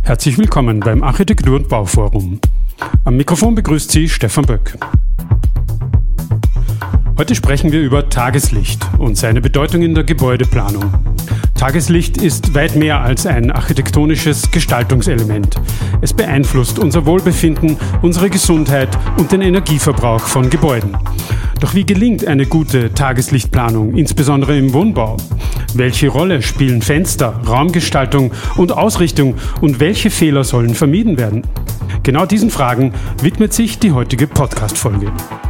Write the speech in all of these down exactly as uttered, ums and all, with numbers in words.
Herzlich willkommen beim Architektur- und Bauforum. Am Mikrofon begrüßt Sie Stefan Böck. Heute sprechen wir über Tageslicht und seine Bedeutung in der Gebäudeplanung. Tageslicht ist weit mehr als ein architektonisches Gestaltungselement. Es beeinflusst unser Wohlbefinden, unsere Gesundheit und den Energieverbrauch von Gebäuden. Doch wie gelingt eine gute Tageslichtplanung, insbesondere im Wohnbau? Welche Rolle spielen Fenster, Raumgestaltung und Ausrichtung und welche Fehler sollen vermieden werden? Genau diesen Fragen widmet sich die heutige Podcast-Folge.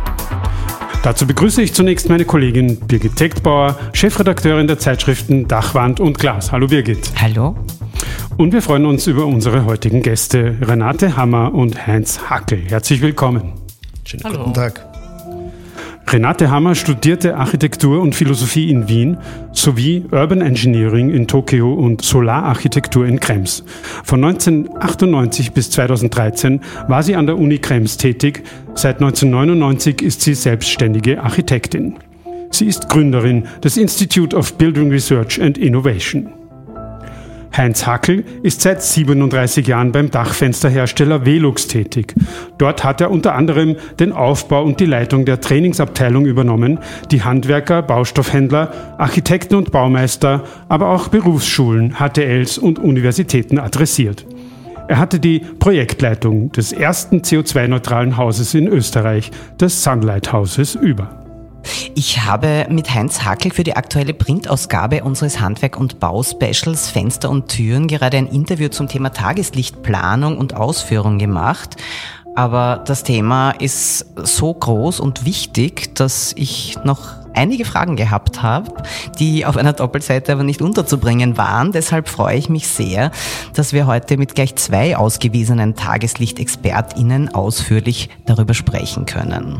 Dazu begrüße ich zunächst meine Kollegin Birgit Techtbauer, Chefredakteurin der Zeitschriften Dachwand und Glas. Hallo Birgit. Hallo. Und wir freuen uns über unsere heutigen Gäste Renate Hammer und Heinz Hackel. Herzlich willkommen. Schönen Hallo. Guten Tag. Renate Hammer studierte Architektur und Philosophie in Wien sowie Urban Engineering in Tokio und Solararchitektur in Krems. Von neunzehnhundertachtundneunzig bis zweitausenddreizehn war sie an der Uni Krems tätig. Seit neunzehnhundertneunundneunzig ist sie selbstständige Architektin. Sie ist Gründerin des Institute of Building Research and Innovation. Heinz Hackel ist seit siebenunddreißig Jahren beim Dachfensterhersteller Velux tätig. Dort hat er unter anderem den Aufbau und die Leitung der Trainingsabteilung übernommen, die Handwerker, Baustoffhändler, Architekten und Baumeister, aber auch Berufsschulen, H T Ls und Universitäten adressiert. Er hatte die Projektleitung des ersten C O zwei neutralen Hauses in Österreich, des Sunlight Houses, über. Ich habe mit Heinz Hackel für die aktuelle Printausgabe unseres Handwerk- und Bau-Specials Fenster und Türen gerade ein Interview zum Thema Tageslichtplanung und Ausführung gemacht. Aber das Thema ist so groß und wichtig, dass ich noch einige Fragen gehabt habe, die auf einer Doppelseite aber nicht unterzubringen waren. Deshalb freue ich mich sehr, dass wir heute mit gleich zwei ausgewiesenen Tageslichtexpertinnen ausführlich darüber sprechen können.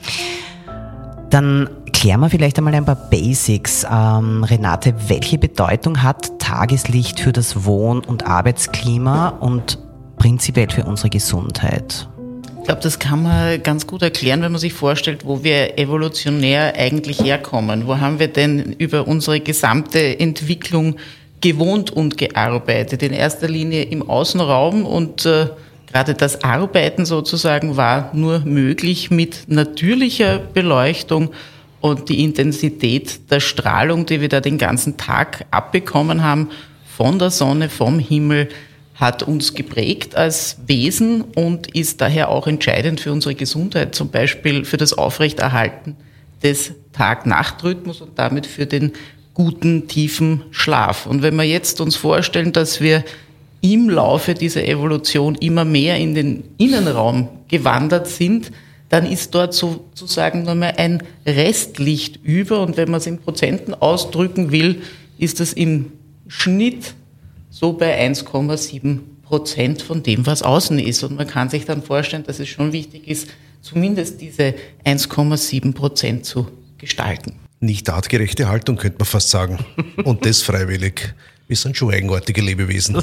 Dann klären wir vielleicht einmal ein paar Basics. Ähm, Renate, welche Bedeutung hat Tageslicht für das Wohn- und Arbeitsklima und prinzipiell für unsere Gesundheit? Ich glaube, das kann man ganz gut erklären, wenn man sich vorstellt, wo wir evolutionär eigentlich herkommen. Wo haben wir denn über unsere gesamte Entwicklung gewohnt und gearbeitet? In erster Linie im Außenraum und äh, gerade das Arbeiten sozusagen war nur möglich mit natürlicher Beleuchtung und die Intensität der Strahlung, die wir da den ganzen Tag abbekommen haben, von der Sonne, vom Himmel, hat uns geprägt als Wesen und ist daher auch entscheidend für unsere Gesundheit, zum Beispiel für das Aufrechterhalten des Tag-Nacht-Rhythmus und damit für den guten, tiefen Schlaf. Und wenn wir jetzt uns vorstellen, dass wir im Laufe dieser Evolution immer mehr in den Innenraum gewandert sind, dann ist dort sozusagen nur mehr ein Restlicht über. Und wenn man es in Prozenten ausdrücken will, ist das im Schnitt so bei eins Komma sieben Prozent von dem, was außen ist. Und man kann sich dann vorstellen, dass es schon wichtig ist, zumindest diese eins Komma sieben Prozent zu gestalten. Nicht artgerechte Haltung, könnte man fast sagen. Und das freiwillig. Wir sind schon eigenartige Lebewesen.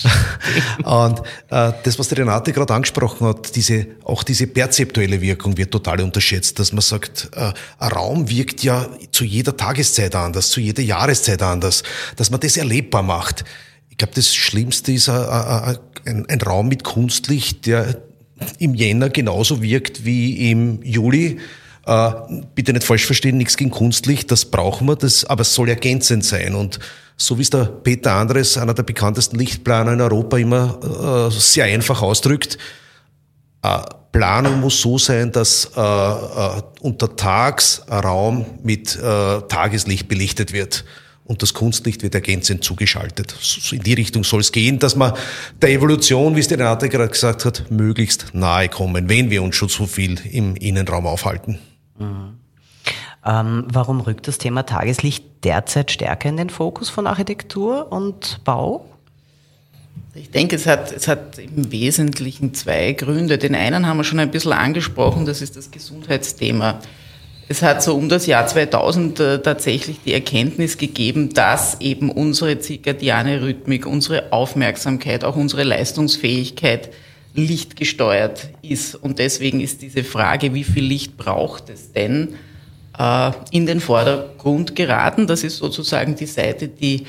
Und äh, das, was die Renate gerade angesprochen hat, diese, auch diese perzeptuelle Wirkung wird total unterschätzt, dass man sagt, äh, ein Raum wirkt ja zu jeder Tageszeit anders, zu jeder Jahreszeit anders, dass man das erlebbar macht. Ich glaube, das Schlimmste ist äh, äh, ein, ein Raum mit Kunstlicht, der im Jänner genauso wirkt wie im Juli. Äh, bitte nicht falsch verstehen, nichts gegen Kunstlicht, das brauchen wir, das, aber es soll ergänzend sein. Und so wie es der Peter Andres, einer der bekanntesten Lichtplaner in Europa, immer äh, sehr einfach ausdrückt, äh, Planung muss so sein, dass äh, äh, untertags ein Raum mit äh, Tageslicht belichtet wird. Und das Kunstlicht wird ergänzend zugeschaltet. So in die Richtung soll es gehen, dass wir der Evolution, wie es die Renate gerade gesagt hat, möglichst nahe kommen, wenn wir uns schon so viel im Innenraum aufhalten. Mhm. Ähm, warum rückt das Thema Tageslicht derzeit stärker in den Fokus von Architektur und Bau? Ich denke, es hat, es hat im Wesentlichen zwei Gründe. Den einen haben wir schon ein bisschen angesprochen, das ist das Gesundheitsthema. Es hat so um das Jahr zweitausend äh, tatsächlich die Erkenntnis gegeben, dass eben unsere zirkadiane Rhythmik, unsere Aufmerksamkeit, auch unsere Leistungsfähigkeit lichtgesteuert ist. Und deswegen ist diese Frage, wie viel Licht braucht es denn, in den Vordergrund geraten. Das ist sozusagen die Seite, die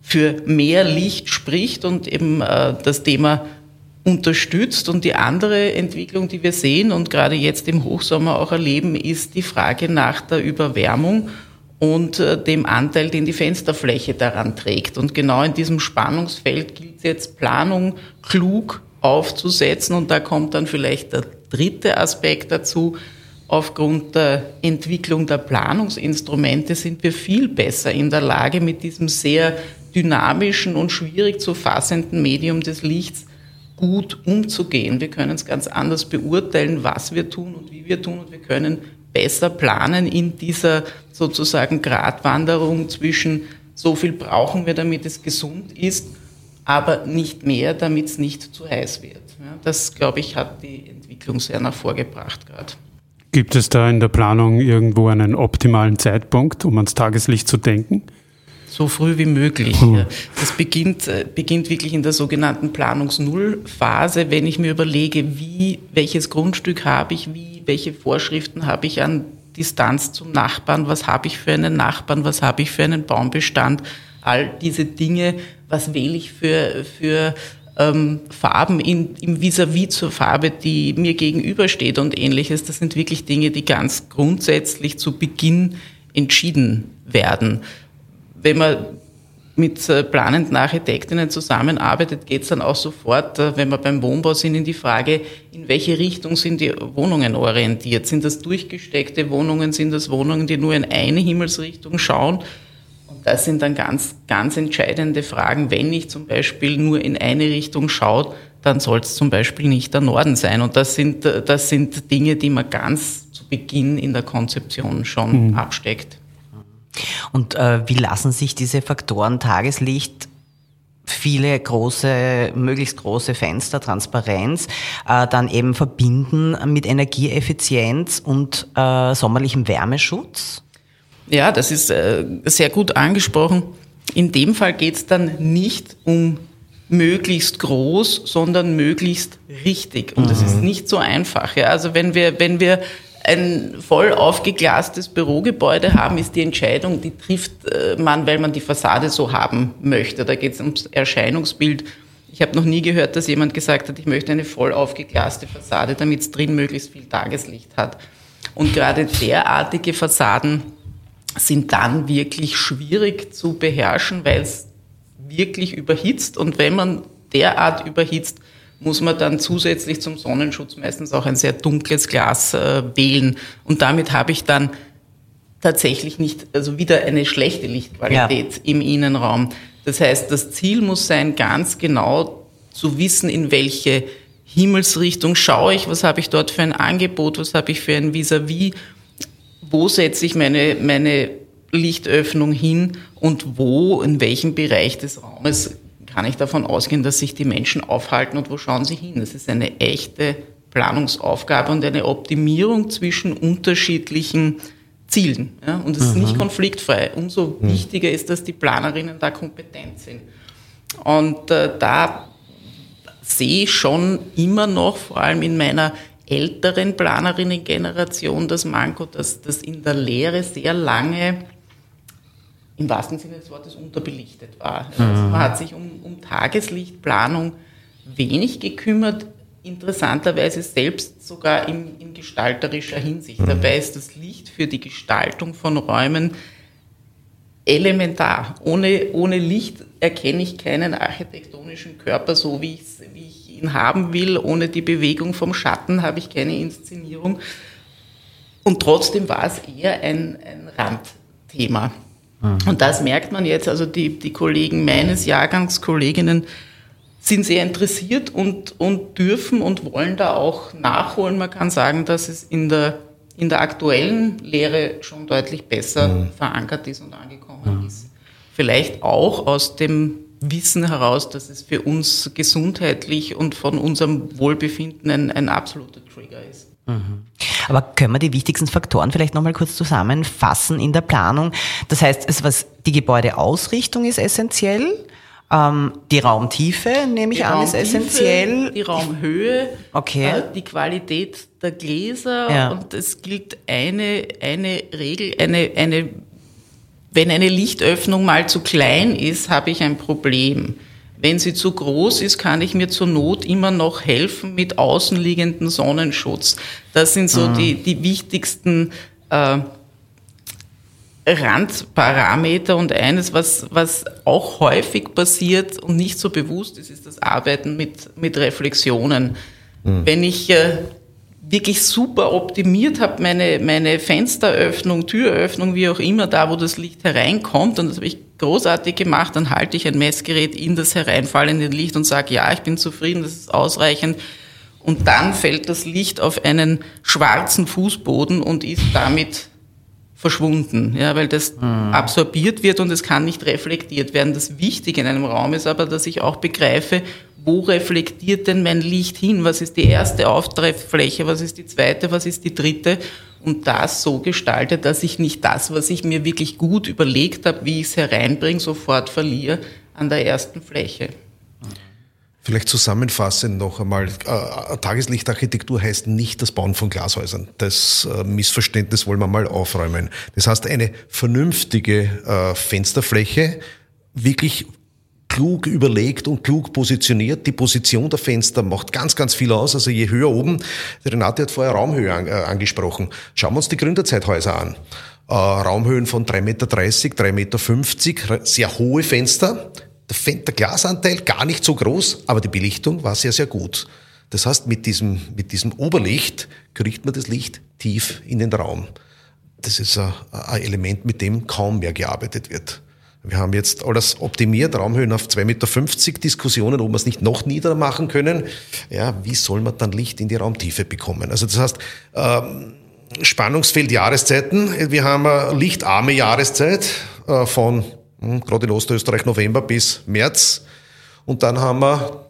für mehr Licht spricht und eben äh, das Thema unterstützt. Und die andere Entwicklung, die wir sehen und gerade jetzt im Hochsommer auch erleben, ist die Frage nach der Überwärmung und äh, dem Anteil, den die Fensterfläche daran trägt. Und genau in diesem Spannungsfeld gilt es jetzt, Planung klug aufzusetzen. Und da kommt dann vielleicht der dritte Aspekt dazu. Aufgrund der Entwicklung der Planungsinstrumente sind wir viel besser in der Lage, mit diesem sehr dynamischen und schwierig zu fassenden Medium des Lichts gut umzugehen. Wir können es ganz anders beurteilen, was wir tun und wie wir tun, und wir können besser planen in dieser sozusagen Gratwanderung zwischen so viel brauchen wir, damit es gesund ist, aber nicht mehr, damit es nicht zu heiß wird. Ja, das, glaube ich, hat die Entwicklung sehr nach vorgebracht gerade. Gibt es da in der Planung irgendwo einen optimalen Zeitpunkt, um ans Tageslicht zu denken? So früh wie möglich. Hm. Das beginnt, beginnt wirklich in der sogenannten Planungsnullphase, wenn ich mir überlege, wie, welches Grundstück habe ich, wie, welche Vorschriften habe ich an Distanz zum Nachbarn, was habe ich für einen Nachbarn, was habe ich für einen Baumbestand, all diese Dinge, was wähle ich für, für ähm, Farben in, im Vis-à-vis zur Farbe, die mir gegenübersteht und ähnliches. Das sind wirklich Dinge, die ganz grundsätzlich zu Beginn entschieden werden. Wenn man mit planenden Architektinnen zusammenarbeitet, geht es dann auch sofort, wenn wir beim Wohnbau sind, in die Frage, in welche Richtung sind die Wohnungen orientiert? Sind das durchgesteckte Wohnungen? Sind das Wohnungen, die nur in eine Himmelsrichtung schauen? Und das sind dann ganz, ganz entscheidende Fragen. Wenn ich zum Beispiel nur in eine Richtung schaue, dann soll es zum Beispiel nicht der Norden sein. Und das sind, das sind Dinge, die man ganz zu Beginn in der Konzeption schon mhm. absteckt. Und äh, wie lassen sich diese Faktoren Tageslicht, viele große, möglichst große Fenster, Transparenz, äh, dann eben verbinden mit Energieeffizienz und äh, sommerlichem Wärmeschutz? Ja, das ist äh, sehr gut angesprochen. In dem Fall geht es dann nicht um möglichst groß, sondern möglichst richtig. Und mhm. das ist nicht so einfach. Ja? Also wenn wir, wenn wir ein voll aufgeglastes Bürogebäude haben, ist die Entscheidung, die trifft man, weil man die Fassade so haben möchte. Da geht es ums Erscheinungsbild. Ich habe noch nie gehört, dass jemand gesagt hat, ich möchte eine voll aufgeglaste Fassade, damit es drin möglichst viel Tageslicht hat. Und gerade derartige Fassaden sind dann wirklich schwierig zu beherrschen, weil es wirklich überhitzt. Und wenn man derart überhitzt, muss man dann zusätzlich zum Sonnenschutz meistens auch ein sehr dunkles Glas äh, wählen. Und damit habe ich dann tatsächlich nicht, also wieder eine schlechte Lichtqualität ja. im Innenraum. Das heißt, das Ziel muss sein, ganz genau zu wissen, in welche Himmelsrichtung schaue ich, was habe ich dort für ein Angebot, was habe ich für ein Vis-à-vis, wo setze ich meine, meine Lichtöffnung hin und wo, in welchem Bereich des Raumes kann ich davon ausgehen, dass sich die Menschen aufhalten und wo schauen sie hin. Das ist eine echte Planungsaufgabe und eine Optimierung zwischen unterschiedlichen Zielen. Ja? Und es ist nicht konfliktfrei. Umso mhm. wichtiger ist, dass die Planerinnen da kompetent sind. Und äh, da sehe ich schon immer noch, vor allem in meiner älteren Planerinnen-Generation, das Manko, dass das in der Lehre sehr lange im wahrsten Sinne des Wortes unterbelichtet war. Also man hat sich um, um Tageslichtplanung wenig gekümmert, interessanterweise selbst sogar in, in gestalterischer Hinsicht. Mhm. Dabei ist das Licht für die Gestaltung von Räumen elementar. Ohne, ohne Licht erkenne ich keinen architektonischen Körper, so wie, wie ich ihn haben will. Ohne die Bewegung vom Schatten habe ich keine Inszenierung. Und trotzdem war es eher ein, ein Randthema. Und das merkt man jetzt, also die, die Kollegen meines Jahrgangs, Kolleginnen, sind sehr interessiert und, und dürfen und wollen da auch nachholen. Man kann sagen, dass es in der, in der aktuellen Lehre schon deutlich besser mhm. verankert ist und angekommen mhm. ist. Vielleicht auch aus dem Wissen heraus, dass es für uns gesundheitlich und von unserem Wohlbefinden ein, ein absoluter Trigger ist. Mhm. Aber können wir die wichtigsten Faktoren vielleicht nochmal kurz zusammenfassen in der Planung? Das heißt, es, was die Gebäudeausrichtung ist essentiell, ähm, die Raumtiefe, nehme ich die an, Raumtiefe, ist essentiell. Die Raumhöhe, okay. äh, die Qualität der Gläser ja. und es gilt eine, eine Regel, eine, eine wenn eine Lichtöffnung mal zu klein ist, habe ich ein Problem. Wenn sie zu groß ist, kann ich mir zur Not immer noch helfen mit außenliegenden Sonnenschutz. Das sind so mhm. die, die wichtigsten äh, Randparameter. Und eines, was, was auch häufig passiert und nicht so bewusst ist, ist das Arbeiten mit, mit Reflexionen. Mhm. Wenn ich äh, wirklich super optimiert habe, meine, meine Fensteröffnung, Türöffnung, wie auch immer, da wo das Licht hereinkommt, und das habe ich großartig gemacht, dann halte ich ein Messgerät in das hereinfallende Licht und sage, ja, ich bin zufrieden, das ist ausreichend. Und dann fällt das Licht auf einen schwarzen Fußboden und ist damit verschwunden, ja, weil das mhm. absorbiert wird und es kann nicht reflektiert werden. Das Wichtige in einem Raum ist aber, dass ich auch begreife, wo reflektiert denn mein Licht hin? Was ist die erste Auftreffläche? Was ist die zweite? Was ist die dritte? Und das so gestaltet, dass ich nicht das, was ich mir wirklich gut überlegt habe, wie ich es hereinbringe, sofort verliere an der ersten Fläche. Vielleicht zusammenfassend noch einmal, äh, Tageslichtarchitektur heißt nicht das Bauen von Glashäusern. Das äh, Missverständnis wollen wir mal aufräumen. Das heißt, eine vernünftige äh, Fensterfläche, wirklich klug überlegt und klug positioniert. Die Position der Fenster macht ganz, ganz viel aus. Also je höher oben, Renate hat vorher Raumhöhe an, äh, angesprochen. Schauen wir uns die Gründerzeithäuser an. Äh, Raumhöhen von drei Meter dreißig, drei Meter fünfzig, sehr hohe Fenster. Der, Fen- der Glasanteil gar nicht so groß, aber die Belichtung war sehr, sehr gut. Das heißt, mit diesem, mit diesem Oberlicht kriegt man das Licht tief in den Raum. Das ist ein, ein Element, mit dem kaum mehr gearbeitet wird. Wir haben jetzt alles optimiert, Raumhöhen auf zwei Meter fünfzig, Diskussionen, ob wir es nicht noch niedriger machen können. Ja, wie soll man dann Licht in die Raumtiefe bekommen? Also das heißt, ähm, Spannungsfeld Jahreszeiten. Wir haben eine lichtarme Jahreszeit äh, von hm, gerade in Ostösterreich November bis März. Und dann haben wir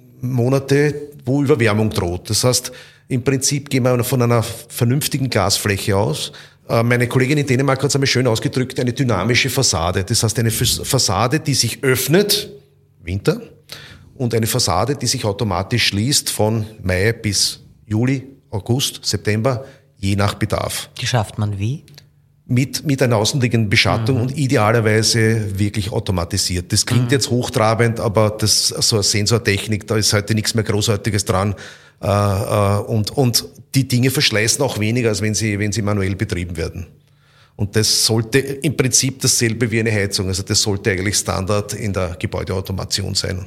Monate, wo Überwärmung droht. Das heißt, im Prinzip gehen wir von einer vernünftigen Glasfläche aus. Meine Kollegin in Dänemark hat es einmal schön ausgedrückt, eine dynamische Fassade. Das heißt, eine Fassade, die sich öffnet, Winter, und eine Fassade, die sich automatisch schließt von Mai bis Juli, August, September, je nach Bedarf. Die schafft man wie? Mit, mit einer außenliegenden Beschattung mhm. und idealerweise wirklich automatisiert. Das klingt mhm. jetzt hochtrabend, aber das, so eine Sensortechnik, da ist heute nichts mehr Großartiges dran. Äh, äh, und, und die Dinge verschleißen auch weniger, als wenn sie, wenn sie manuell betrieben werden. Und das sollte im Prinzip dasselbe wie eine Heizung. Also das sollte eigentlich Standard in der Gebäudeautomation sein.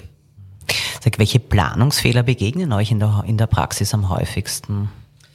Sag, welche Planungsfehler begegnen euch in der, in der Praxis am häufigsten?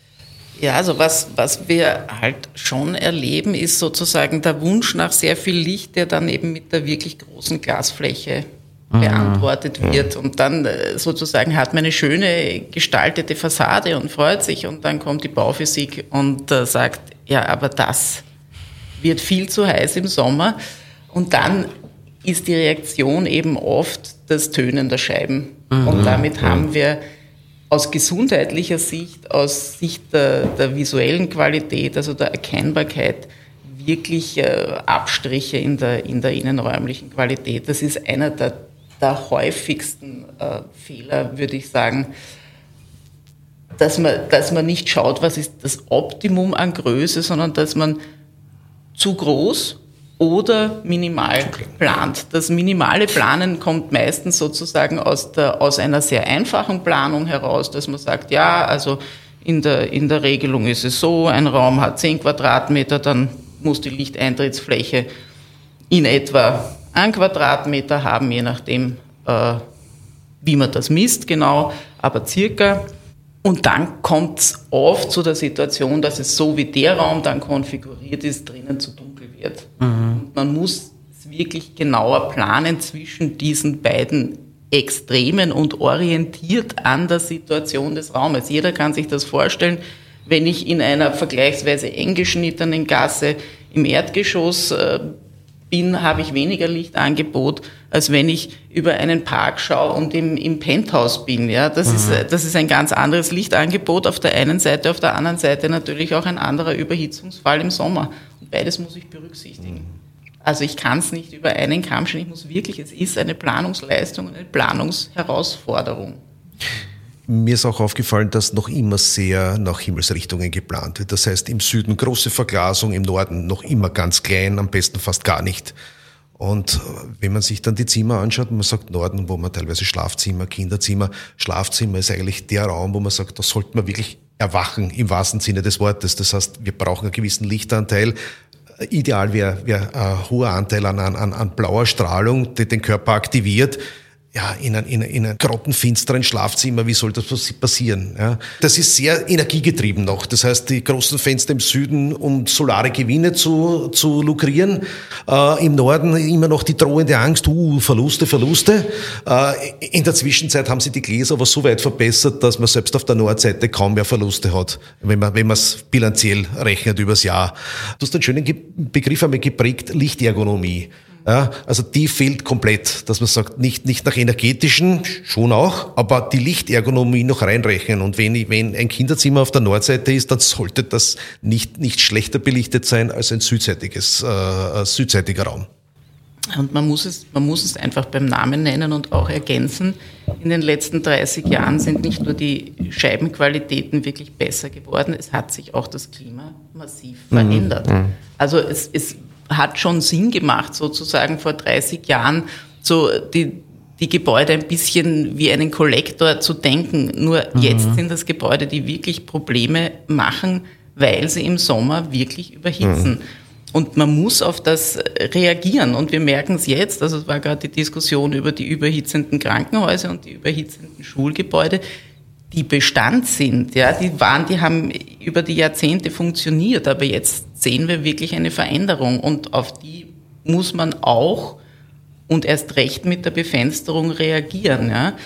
Ja, also was, was wir halt schon erleben, ist sozusagen der Wunsch nach sehr viel Licht, der dann eben mit der wirklich großen Glasfläche beantwortet mhm. wird. Und dann sozusagen hat man eine schöne gestaltete Fassade und freut sich. Und dann kommt die Bauphysik und äh, sagt, ja, aber das wird viel zu heiß im Sommer. Und dann ist die Reaktion eben oft das Tönen der Scheiben. Mhm. Und damit haben wir aus gesundheitlicher Sicht, aus Sicht der, der visuellen Qualität, also der Erkennbarkeit, wirklich äh, Abstriche in der, in der innenräumlichen Qualität. Das ist einer der der häufigsten äh, Fehler, würde ich sagen, dass man, dass man nicht schaut, was ist das Optimum an Größe, sondern dass man zu groß oder minimal plant. Das minimale Planen kommt meistens sozusagen aus, der, aus einer sehr einfachen Planung heraus, dass man sagt, ja, also in der, in der Regelung ist es so, ein Raum hat zehn Quadratmeter, dann muss die Lichteintrittsfläche in etwa ein Quadratmeter haben, je nachdem, äh, wie man das misst, genau, aber circa. Und dann kommt es oft zu der Situation, dass es so wie der Raum dann konfiguriert ist, drinnen zu dunkel wird. Mhm. Und man muss es wirklich genauer planen zwischen diesen beiden Extremen und orientiert an der Situation des Raumes. Jeder kann sich das vorstellen, wenn ich in einer vergleichsweise eng geschnittenen Gasse im Erdgeschoss äh, bin, habe ich weniger Lichtangebot, als wenn ich über einen Park schaue und im, im Penthouse bin. Ja, das, mhm. ist, das ist ein ganz anderes Lichtangebot auf der einen Seite, auf der anderen Seite natürlich auch ein anderer Überhitzungsfall im Sommer. Und beides muss ich berücksichtigen. Mhm. Also ich kann es nicht über einen Kamm scheren, ich muss wirklich, es ist eine Planungsleistung, eine Planungsherausforderung. mir ist auch aufgefallen, dass noch immer sehr nach Himmelsrichtungen geplant wird. Das heißt, im Süden große Verglasung, im Norden noch immer ganz klein, am besten fast gar nicht. Und wenn man sich dann die Zimmer anschaut, man sagt Norden, wo man teilweise Schlafzimmer, Kinderzimmer, Schlafzimmer ist eigentlich der Raum, wo man sagt, da sollte man wirklich erwachen im wahrsten Sinne des Wortes. Das heißt, wir brauchen einen gewissen Lichtanteil. Ideal wäre wär ein hoher Anteil an, an, an blauer Strahlung, die den Körper aktiviert. Ja, in einem in, in ein grottenfinsteren Schlafzimmer, wie soll das passieren? Ja, das ist sehr energiegetrieben noch. Das heißt, die großen Fenster im Süden, um solare Gewinne zu, zu lukrieren. Äh, Im Norden immer noch die drohende Angst, uh, Verluste, Verluste. Äh, in der Zwischenzeit haben sie die Gläser aber so weit verbessert, dass man selbst auf der Nordseite kaum mehr Verluste hat, wenn man wenn man es bilanziell rechnet übers Jahr. Du hast einen schönen Begriff einmal geprägt, Lichtergonomie. Ja, also die fehlt komplett, dass man sagt, nicht, nicht nach energetischen, schon auch, aber die Lichtergonomie noch reinrechnen. Und wenn, wenn ein Kinderzimmer auf der Nordseite ist, dann sollte das nicht, nicht schlechter belichtet sein als ein südseitiges, äh, südseitiger Raum. Und man muss es, man muss es einfach beim Namen nennen und auch ergänzen. In den letzten dreißig Jahren sind nicht nur die Scheibenqualitäten wirklich besser geworden, es hat sich auch das Klima massiv verändert. Mhm. Also es, es hat schon Sinn gemacht, sozusagen vor dreißig Jahren so die, die Gebäude ein bisschen wie einen Kollektor zu denken. Nur mhm. jetzt sind das Gebäude, die wirklich Probleme machen, weil sie im Sommer wirklich überhitzen. Mhm. Und man muss auf das reagieren. Und wir merken es jetzt, also es war gerade die Diskussion über die überhitzenden Krankenhäuser und die überhitzenden Schulgebäude, die Bestand sind, ja, die waren, die haben über die Jahrzehnte funktioniert, aber jetzt sehen wir wirklich eine Veränderung und auf die muss man auch und erst recht mit der Befensterung reagieren, ja.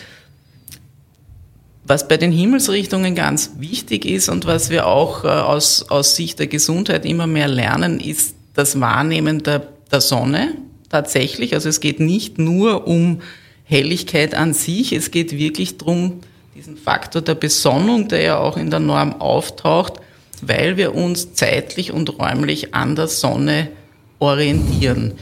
Was bei den Himmelsrichtungen ganz wichtig ist und was wir auch äh, aus, aus Sicht der Gesundheit immer mehr lernen, ist das Wahrnehmen der, der Sonne tatsächlich. Also es geht nicht nur um Helligkeit an sich, es geht wirklich darum, diesen Faktor der Besonnung, der ja auch in der Norm auftaucht, weil wir uns zeitlich und räumlich an der Sonne orientieren.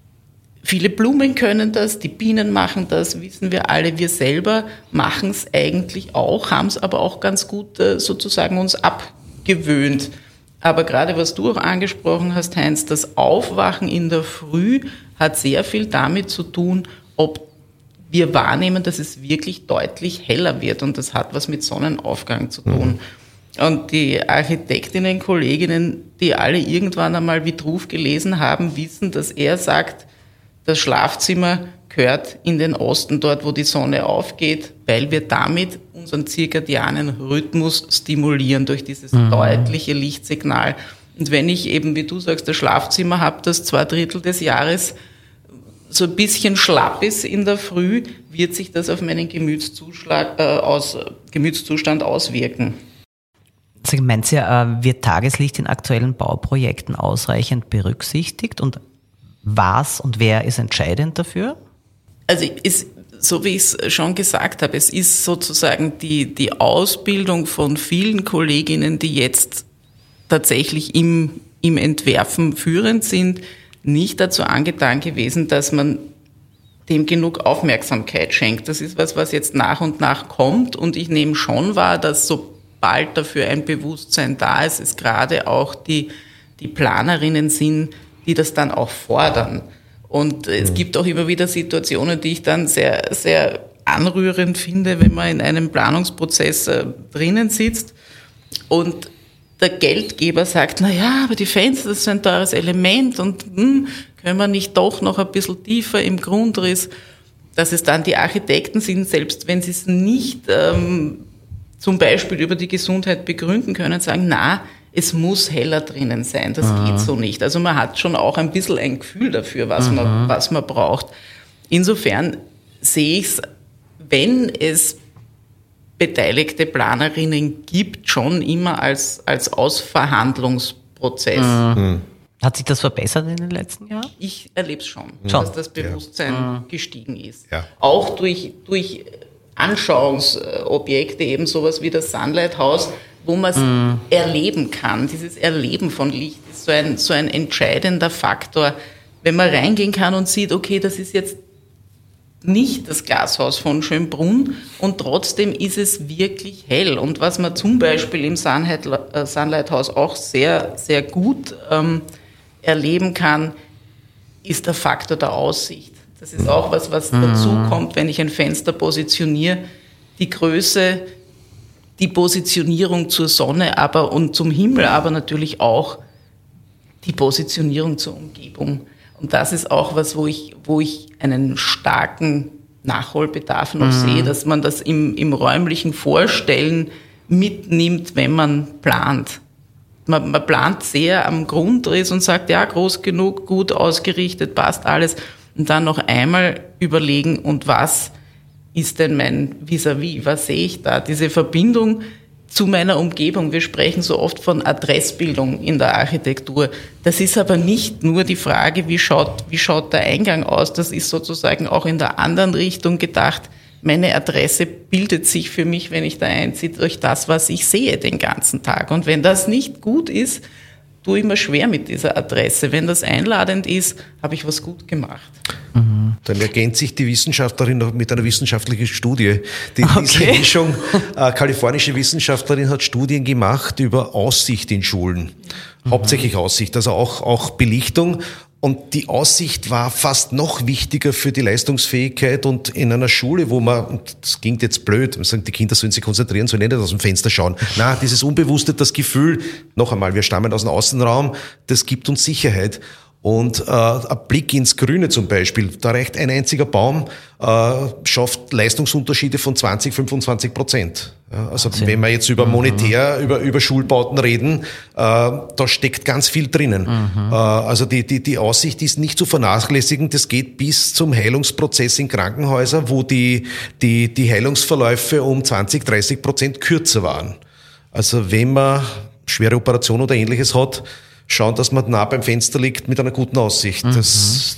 Viele Blumen können das, die Bienen machen das, wissen wir alle. Wir selber machen es eigentlich auch, haben es aber auch ganz gut sozusagen uns abgewöhnt. Aber gerade was du auch angesprochen hast, Heinz, das Aufwachen in der Früh hat sehr viel damit zu tun, ob wir wahrnehmen, dass es wirklich deutlich heller wird und das hat was mit Sonnenaufgang zu tun. Mhm. Und die Architektinnen, Kolleginnen, die alle irgendwann einmal Vitruv gelesen haben, wissen, dass er sagt, das Schlafzimmer gehört in den Osten, dort wo die Sonne aufgeht, weil wir damit unseren zirkadianen Rhythmus stimulieren durch dieses mhm. deutliche Lichtsignal. Und wenn ich eben, wie du sagst, das Schlafzimmer habe, das zwei Drittel des Jahres so ein bisschen schlapp ist in der Früh, wird sich das auf meinen Gemütszuschlag, äh, aus, Gemütszustand auswirken. Also meint ihr, äh, wird Tageslicht in aktuellen Bauprojekten ausreichend berücksichtigt und was und wer ist entscheidend dafür? Also ist, so wie ich es schon gesagt habe, es ist sozusagen die, die Ausbildung von vielen Kolleginnen, die jetzt tatsächlich im, im Entwerfen führend sind, nicht dazu angetan gewesen, dass man dem genug Aufmerksamkeit schenkt. Das ist was, was jetzt nach und nach kommt und ich nehme schon wahr, dass sobald dafür ein Bewusstsein da ist, es gerade auch die, die Planerinnen sind, die das dann auch fordern. Und es mhm. gibt auch immer wieder Situationen, die ich dann sehr, sehr anrührend finde, wenn man in einem Planungsprozess äh, drinnen sitzt und der Geldgeber sagt, na ja, aber die Fenster, das ist ein teures Element und hm, können wir nicht doch noch ein bisschen tiefer im Grundriss, dass es dann die Architekten sind, selbst wenn sie es nicht ähm, zum Beispiel über die Gesundheit begründen können, sagen, na, es muss heller drinnen sein, das Aha. geht so nicht. Also man hat schon auch ein bisschen ein Gefühl dafür, was man, was man braucht. Insofern sehe ich es, wenn es beteiligte Planerinnen gibt, schon immer als, als Ausverhandlungsprozess. Mhm. Hat sich das verbessert in den letzten Jahren? Ich erlebe es schon, schon, dass das Bewusstsein ja. gestiegen ist. Ja. Auch durch, durch Anschauungsobjekte, eben sowas wie das Sunlight House, wo man es mhm. erleben kann. Dieses Erleben von Licht ist so ein, so ein entscheidender Faktor. Wenn man reingehen kann und sieht, okay, das ist jetzt nicht das Glashaus von Schönbrunn und trotzdem ist es wirklich hell. Und was man zum Beispiel im Sunlight-Haus auch sehr, sehr gut ähm, erleben kann, ist der Faktor der Aussicht. Das ist auch was, was mhm. dazu kommt, wenn ich ein Fenster positioniere. Die Größe, die Positionierung zur Sonne aber und zum Himmel, aber natürlich auch die Positionierung zur Umgebung. Und das ist auch was, wo ich, wo ich einen starken Nachholbedarf noch mhm. sehe, dass man das im, im räumlichen Vorstellen mitnimmt, wenn man plant. Man, man plant sehr am Grundriss und sagt, ja, groß genug, gut ausgerichtet, passt alles. Und dann noch einmal überlegen, und was ist denn mein Vis-à-vis? Was sehe ich da? Diese Verbindung zu meiner Umgebung. Wir sprechen so oft von Adressbildung in der Architektur. Das ist aber nicht nur die Frage, wie schaut, wie schaut der Eingang aus. Das ist sozusagen auch in der anderen Richtung gedacht. Meine Adresse bildet sich für mich, wenn ich da einziehe, durch das, was ich sehe den ganzen Tag. Und wenn das nicht gut ist, tue ich mir schwer mit dieser Adresse. Wenn das einladend ist, habe ich was gut gemacht. Mhm. Dann ergänzt sich die Wissenschaftlerin noch mit einer wissenschaftlichen Studie. Die okay. Mischung, äh, kalifornische Wissenschaftlerin hat Studien gemacht über Aussicht in Schulen. Mhm. Hauptsächlich Aussicht, also auch, auch Belichtung. Und die Aussicht war fast noch wichtiger für die Leistungsfähigkeit. Und in einer Schule, wo man, und das klingt jetzt blöd, man sagt, die Kinder sollen sich konzentrieren, sollen nicht aus dem Fenster schauen. Na, dieses Unbewusste, das Gefühl, noch einmal, wir stammen aus dem Außenraum, das gibt uns Sicherheit. Und äh, ein Blick ins Grüne zum Beispiel, da reicht ein einziger Baum, äh, schafft Leistungsunterschiede von zwanzig, fünfundzwanzig Prozent. Ja, also Wahnsinn. Wenn wir jetzt über monetär, mhm. über, über Schulbauten reden, äh, da steckt ganz viel drinnen. Mhm. Äh, also die, die, die Aussicht ist nicht zu vernachlässigen, das geht bis zum Heilungsprozess in Krankenhäusern, wo die, die, die Heilungsverläufe um zwanzig, dreißig Prozent kürzer waren. Also wenn man schwere Operation oder Ähnliches hat, schauen, dass man nah beim Fenster liegt mit einer guten Aussicht. Mhm. Das,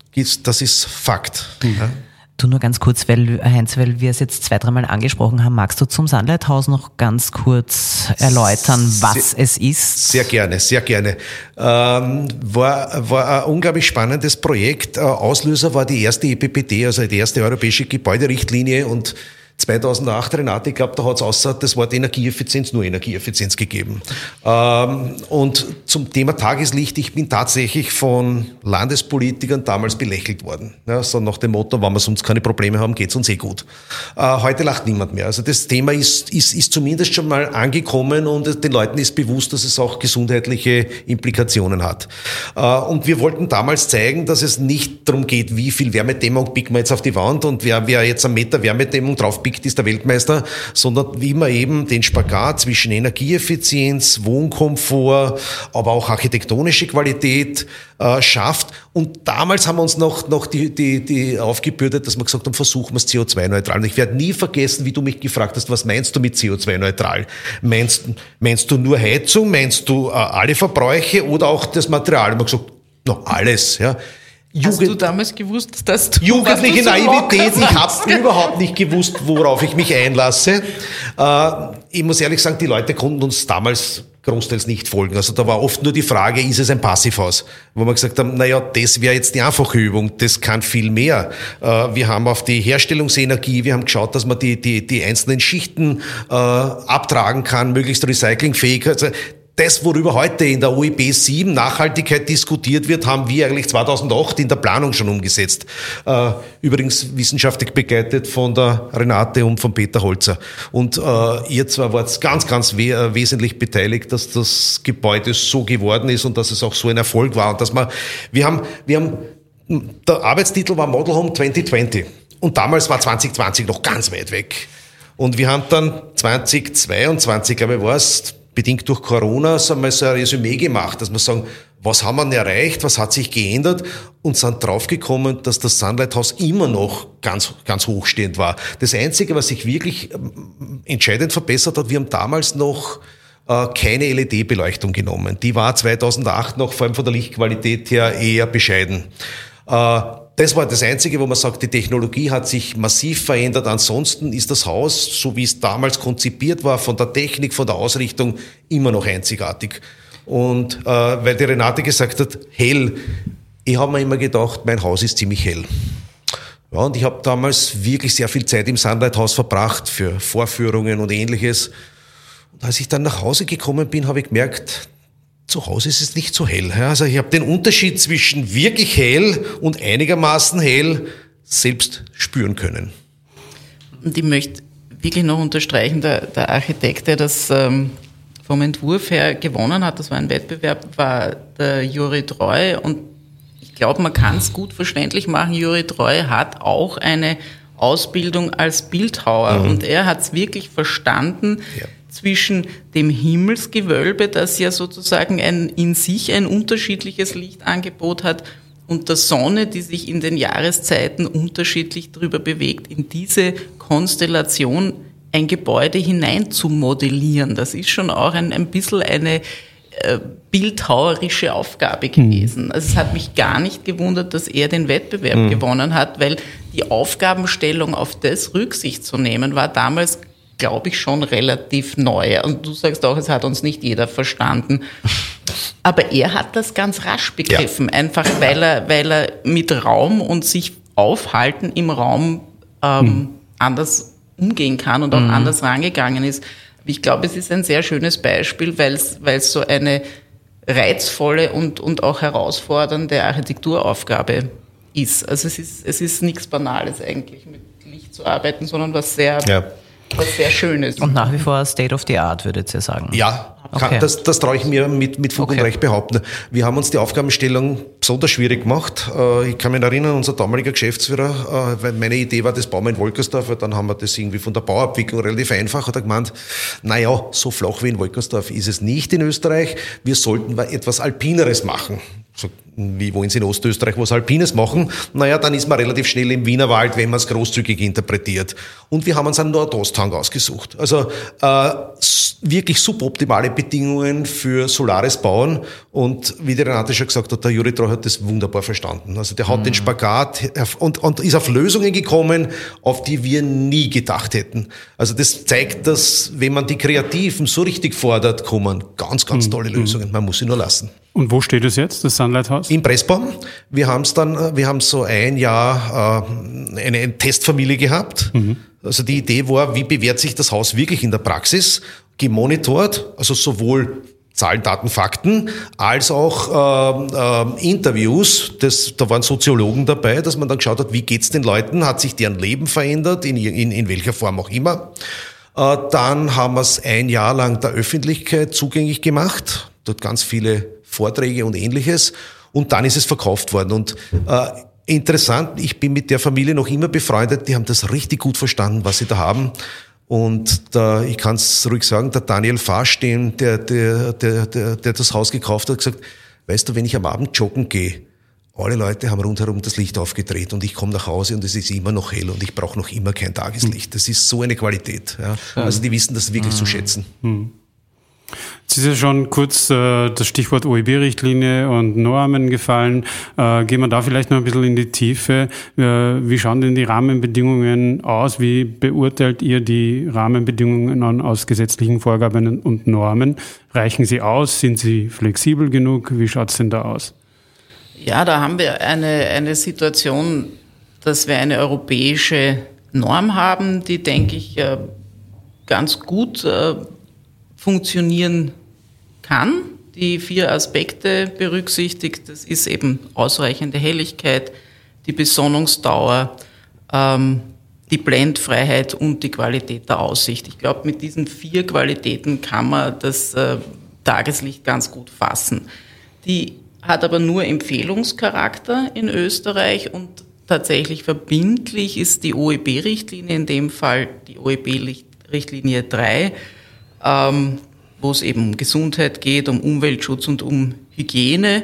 das ist Fakt. Mhm. Ja. Du, nur ganz kurz, weil, Heinz, weil wir es jetzt zwei, dreimal angesprochen haben, magst du zum Sunlight-Haus noch ganz kurz erläutern, was sehr, es ist? Sehr gerne, sehr gerne. Ähm, war, war ein unglaublich spannendes Projekt. Auslöser war die erste E P P D, also die erste europäische Gebäuderichtlinie, und zweitausendacht, Renate, ich glaube, da hat es außer das Wort Energieeffizienz nur Energieeffizienz gegeben. Ähm, und zum Thema Tageslicht, ich bin tatsächlich von Landespolitikern damals belächelt worden. Ja, so nach dem Motto, wenn wir sonst keine Probleme haben, geht's uns eh gut. Äh, heute lacht niemand mehr. Also das Thema ist, ist, ist zumindest schon mal angekommen und den Leuten ist bewusst, dass es auch gesundheitliche Implikationen hat. Äh, und wir wollten damals zeigen, dass es nicht darum geht, wie viel Wärmedämmung biegen wir jetzt auf die Wand und wer, wer jetzt einen Meter Wärmedämmung drauf biegt, ist der Weltmeister, sondern wie man eben den Spagat zwischen Energieeffizienz, Wohnkomfort, aber auch architektonische Qualität äh, schafft. Und damals haben wir uns noch, noch die, die, die aufgebürdet, dass wir gesagt haben, versuchen wir es C O zwei neutral. Und ich werde nie vergessen, wie du mich gefragt hast, was meinst du mit C O zwei neutral? Meinst, meinst du nur Heizung? Meinst du äh, alle Verbräuche oder auch das Material? Und wir haben gesagt, no, alles, ja. Hast Jugend- du damals gewusst, dass du... Jugendliche Naivität, ich habe überhaupt nicht gewusst, worauf ich mich einlasse. Äh, ich muss ehrlich sagen, die Leute konnten uns damals großteils nicht folgen. Also da war oft nur die Frage, ist es ein Passivhaus? Wo wir gesagt haben, naja, das wäre jetzt die einfache Übung, das kann viel mehr. Äh, wir haben auf die Herstellungsenergie, wir haben geschaut, dass man die, die, die einzelnen Schichten äh, abtragen kann, möglichst recyclingfähig. Also, das, worüber heute in der O E B sieben Nachhaltigkeit diskutiert wird, haben wir eigentlich zweitausendacht in der Planung schon umgesetzt. Äh, übrigens wissenschaftlich begleitet von der Renate und von Peter Holzer. Und äh, ihr zwei wart ganz, ganz we- äh, wesentlich beteiligt, dass das Gebäude so geworden ist und dass es auch so ein Erfolg war. Und dass man, wir haben, wir haben, der Arbeitstitel war Model Home zwanzig zwanzig. Und damals war zwanzig zwanzig noch ganz weit weg. Und wir haben dann zwanzig zweiundzwanzig, glaube ich, war es, bedingt durch Corona, so einmal so ein Resümee gemacht, dass wir sagen, was haben wir denn erreicht, was hat sich geändert, und sind draufgekommen, dass das Sunlight-Haus immer noch ganz, ganz hochstehend war. Das Einzige, was sich wirklich entscheidend verbessert hat, wir haben damals noch äh, keine L E D-Beleuchtung genommen. Die war zweitausendacht noch, vor allem von der Lichtqualität her, eher bescheiden. Äh, Das war das Einzige, wo man sagt, die Technologie hat sich massiv verändert. Ansonsten ist das Haus, so wie es damals konzipiert war, von der Technik, von der Ausrichtung, immer noch einzigartig. Und äh, weil die Renate gesagt hat, hell, ich habe mir immer gedacht, mein Haus ist ziemlich hell. Ja, und ich habe damals wirklich sehr viel Zeit im Sunlight-Haus verbracht für Vorführungen und Ähnliches. Und als ich dann nach Hause gekommen bin, habe ich gemerkt, zu Hause ist es nicht so hell. Also ich habe den Unterschied zwischen wirklich hell und einigermaßen hell selbst spüren können. Und ich möchte wirklich noch unterstreichen, der, der Architekt, der das ähm, vom Entwurf her gewonnen hat, das war ein Wettbewerb, war der Juri Treu. Und ich glaube, man kann es gut verständlich machen. Juri Treu hat auch eine Ausbildung als Bildhauer. Mhm. Und er hat es wirklich verstanden, ja. zwischen dem Himmelsgewölbe, das ja sozusagen ein, in sich ein unterschiedliches Lichtangebot hat, und der Sonne, die sich in den Jahreszeiten unterschiedlich drüber bewegt, in diese Konstellation ein Gebäude hinein zu modellieren. Das ist schon auch ein, ein bisschen eine äh, bildhauerische Aufgabe gewesen. Mhm. Also es hat mich gar nicht gewundert, dass er den Wettbewerb mhm. gewonnen hat, weil die Aufgabenstellung, auf das Rücksicht zu nehmen, war damals, glaube ich, schon relativ neu. Und du sagst auch, es hat uns nicht jeder verstanden. Aber er hat das ganz rasch begriffen, ja. einfach weil er, weil er mit Raum und sich aufhalten im Raum ähm, mhm. anders umgehen kann und auch mhm. anders rangegangen ist. Ich glaube, es ist ein sehr schönes Beispiel, weil es, weil es so eine reizvolle und, und auch herausfordernde Architekturaufgabe ist. Also es ist, es ist nichts Banales eigentlich, mit Licht zu arbeiten, sondern was sehr... Ja. Was sehr Schönes. Und nach wie vor State of the Art, würdet ihr sagen? Ja, kann, okay. das, das traue ich mir mit, mit Fug okay. und Recht behaupten. Wir haben uns die Aufgabenstellung besonders schwierig gemacht. Ich kann mich erinnern, unser damaliger Geschäftsführer, weil meine Idee war, das bauen wir in Wolkersdorf, weil dann haben wir das irgendwie von der Bauabwicklung relativ einfach, hat er gemeint, naja, so flach wie in Wolkersdorf ist es nicht in Österreich, wir sollten etwas Alpineres machen. So, wie wollen Sie in Ostösterreich was Alpines machen? Naja, dann ist man relativ schnell im Wienerwald, wenn man es großzügig interpretiert. Und wir haben uns einen Nordosthang ausgesucht. Also äh, wirklich suboptimale Bedingungen für solares Bauen. Und wie die Renate schon gesagt hat, der Juri Treu hat das wunderbar verstanden. Also der hat mhm. den Spagat und, und ist auf Lösungen gekommen, auf die wir nie gedacht hätten. Also das zeigt, dass wenn man die Kreativen so richtig fordert, kommen ganz, ganz tolle mhm. Lösungen. Man muss sie nur lassen. Und wo steht es jetzt, das Sunlight-Haus? In Pressbaum. Wir haben es dann, wir haben so ein Jahr äh, eine, eine Testfamilie gehabt. Mhm. Also die Idee war, wie bewährt sich das Haus wirklich in der Praxis, gemonitort, also sowohl Zahlen, Daten, Fakten, als auch äh, äh, Interviews. Das, da waren Soziologen dabei, dass man dann geschaut hat, wie geht's den Leuten, hat sich deren Leben verändert, in, in, in welcher Form auch immer. Äh, dann haben wir es ein Jahr lang der Öffentlichkeit zugänglich gemacht, dort ganz viele Vorträge und Ähnliches. Und dann ist es verkauft worden. Und äh, interessant, ich bin mit der Familie noch immer befreundet, die haben das richtig gut verstanden, was sie da haben. Und da, ich kann es ruhig sagen, der Daniel Fahrstein, der, der, der, der, der das Haus gekauft hat, gesagt, weißt du, wenn ich am Abend joggen gehe, alle Leute haben rundherum das Licht aufgedreht und ich komme nach Hause und es ist immer noch hell und ich brauche noch immer kein Tageslicht. Das ist so eine Qualität. Ja. Also die wissen das wirklich mhm. zu schätzen. Mhm. Jetzt ist ja schon kurz äh, das Stichwort O E B-Richtlinie und Normen gefallen. Äh, gehen wir da vielleicht noch ein bisschen in die Tiefe. Äh, wie schauen denn die Rahmenbedingungen aus? Wie beurteilt ihr die Rahmenbedingungen aus gesetzlichen Vorgaben und Normen? Reichen sie aus? Sind sie flexibel genug? Wie schaut's denn da aus? Ja, da haben wir eine, eine Situation, dass wir eine europäische Norm haben, die, denke ich, äh, ganz gut äh, funktionieren kann, die vier Aspekte berücksichtigt. Das ist eben ausreichende Helligkeit, die Besonnungsdauer, ähm, die Blendfreiheit und die Qualität der Aussicht. Ich glaube, mit diesen vier Qualitäten kann man das äh, Tageslicht ganz gut fassen. Die hat aber nur Empfehlungscharakter in Österreich und tatsächlich verbindlich ist die O E B-Richtlinie, in dem Fall die O E B-Richtlinie drei, Ähm, wo es eben um Gesundheit geht, um Umweltschutz und um Hygiene.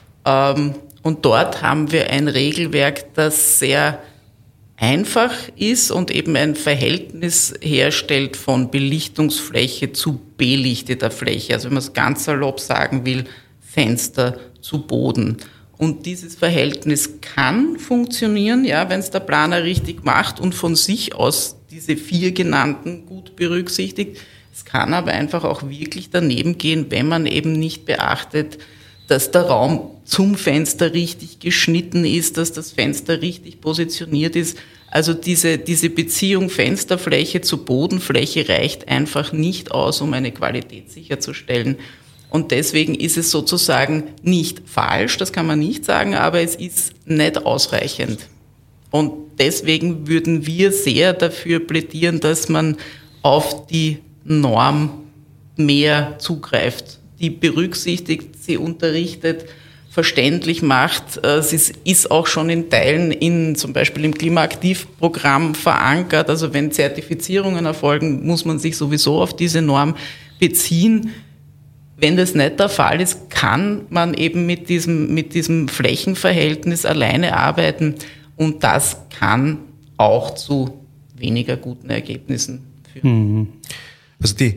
Ähm, und dort haben wir ein Regelwerk, das sehr einfach ist und eben ein Verhältnis herstellt von Belichtungsfläche zu belichteter Fläche. Also wenn man es ganz salopp sagen will, Fenster zu Boden. Und dieses Verhältnis kann funktionieren, ja, wenn es der Planer richtig macht und von sich aus diese vier genannten gut berücksichtigt. Es kann aber einfach auch wirklich daneben gehen, wenn man eben nicht beachtet, dass der Raum zum Fenster richtig geschnitten ist, dass das Fenster richtig positioniert ist. Also diese, diese Beziehung Fensterfläche zu Bodenfläche reicht einfach nicht aus, um eine Qualität sicherzustellen. Und deswegen ist es sozusagen nicht falsch, das kann man nicht sagen, aber es ist nicht ausreichend. Und deswegen würden wir sehr dafür plädieren, dass man auf die Norm mehr zugreift, die berücksichtigt, sie unterrichtet, verständlich macht. Es ist, ist auch schon in Teilen in, zum Beispiel im Klimaaktivprogramm verankert. Also wenn Zertifizierungen erfolgen, muss man sich sowieso auf diese Norm beziehen. Wenn das nicht der Fall ist, kann man eben mit diesem, mit diesem Flächenverhältnis alleine arbeiten. Und das kann auch zu weniger guten Ergebnissen führen. Also die,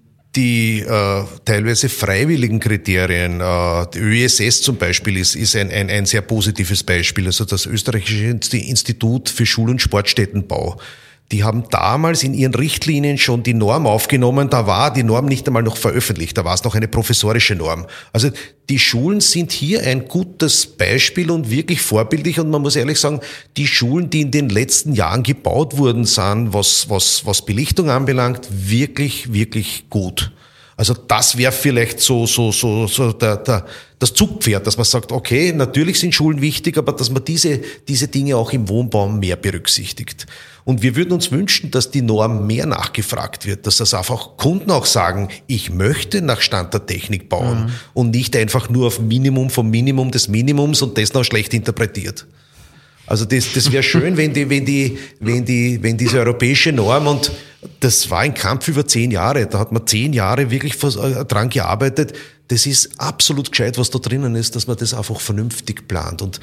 die äh, teilweise freiwilligen Kriterien, äh, die Ö E S S zum Beispiel ist, ist ein, ein, ein sehr positives Beispiel. Also das Österreichische Institut für Schul- und Sportstättenbau. Die haben damals in ihren Richtlinien schon die Norm aufgenommen, da war die Norm nicht einmal noch veröffentlicht, da war es noch eine professorische Norm. Also die Schulen sind hier ein gutes Beispiel und wirklich vorbildlich und man muss ehrlich sagen, die Schulen, die in den letzten Jahren gebaut wurden, sind, was, was, was Belichtung anbelangt, wirklich, wirklich gut. Also das wäre vielleicht so, so, so, so der, der, das Zugpferd, dass man sagt, okay, natürlich sind Schulen wichtig, aber dass man diese, diese Dinge auch im Wohnbau mehr berücksichtigt. Und wir würden uns wünschen, dass die Norm mehr nachgefragt wird, dass das einfach Kunden auch sagen, ich möchte nach Stand der Technik bauen mhm. und nicht einfach nur auf Minimum vom Minimum des Minimums und das noch schlecht interpretiert. Also das, das wäre schön, wenn die, wenn die, wenn die, wenn diese europäische Norm, und das war ein Kampf über zehn Jahre, da hat man zehn Jahre wirklich dran gearbeitet. Das ist absolut gescheit, was da drinnen ist, dass man das einfach vernünftig plant. Und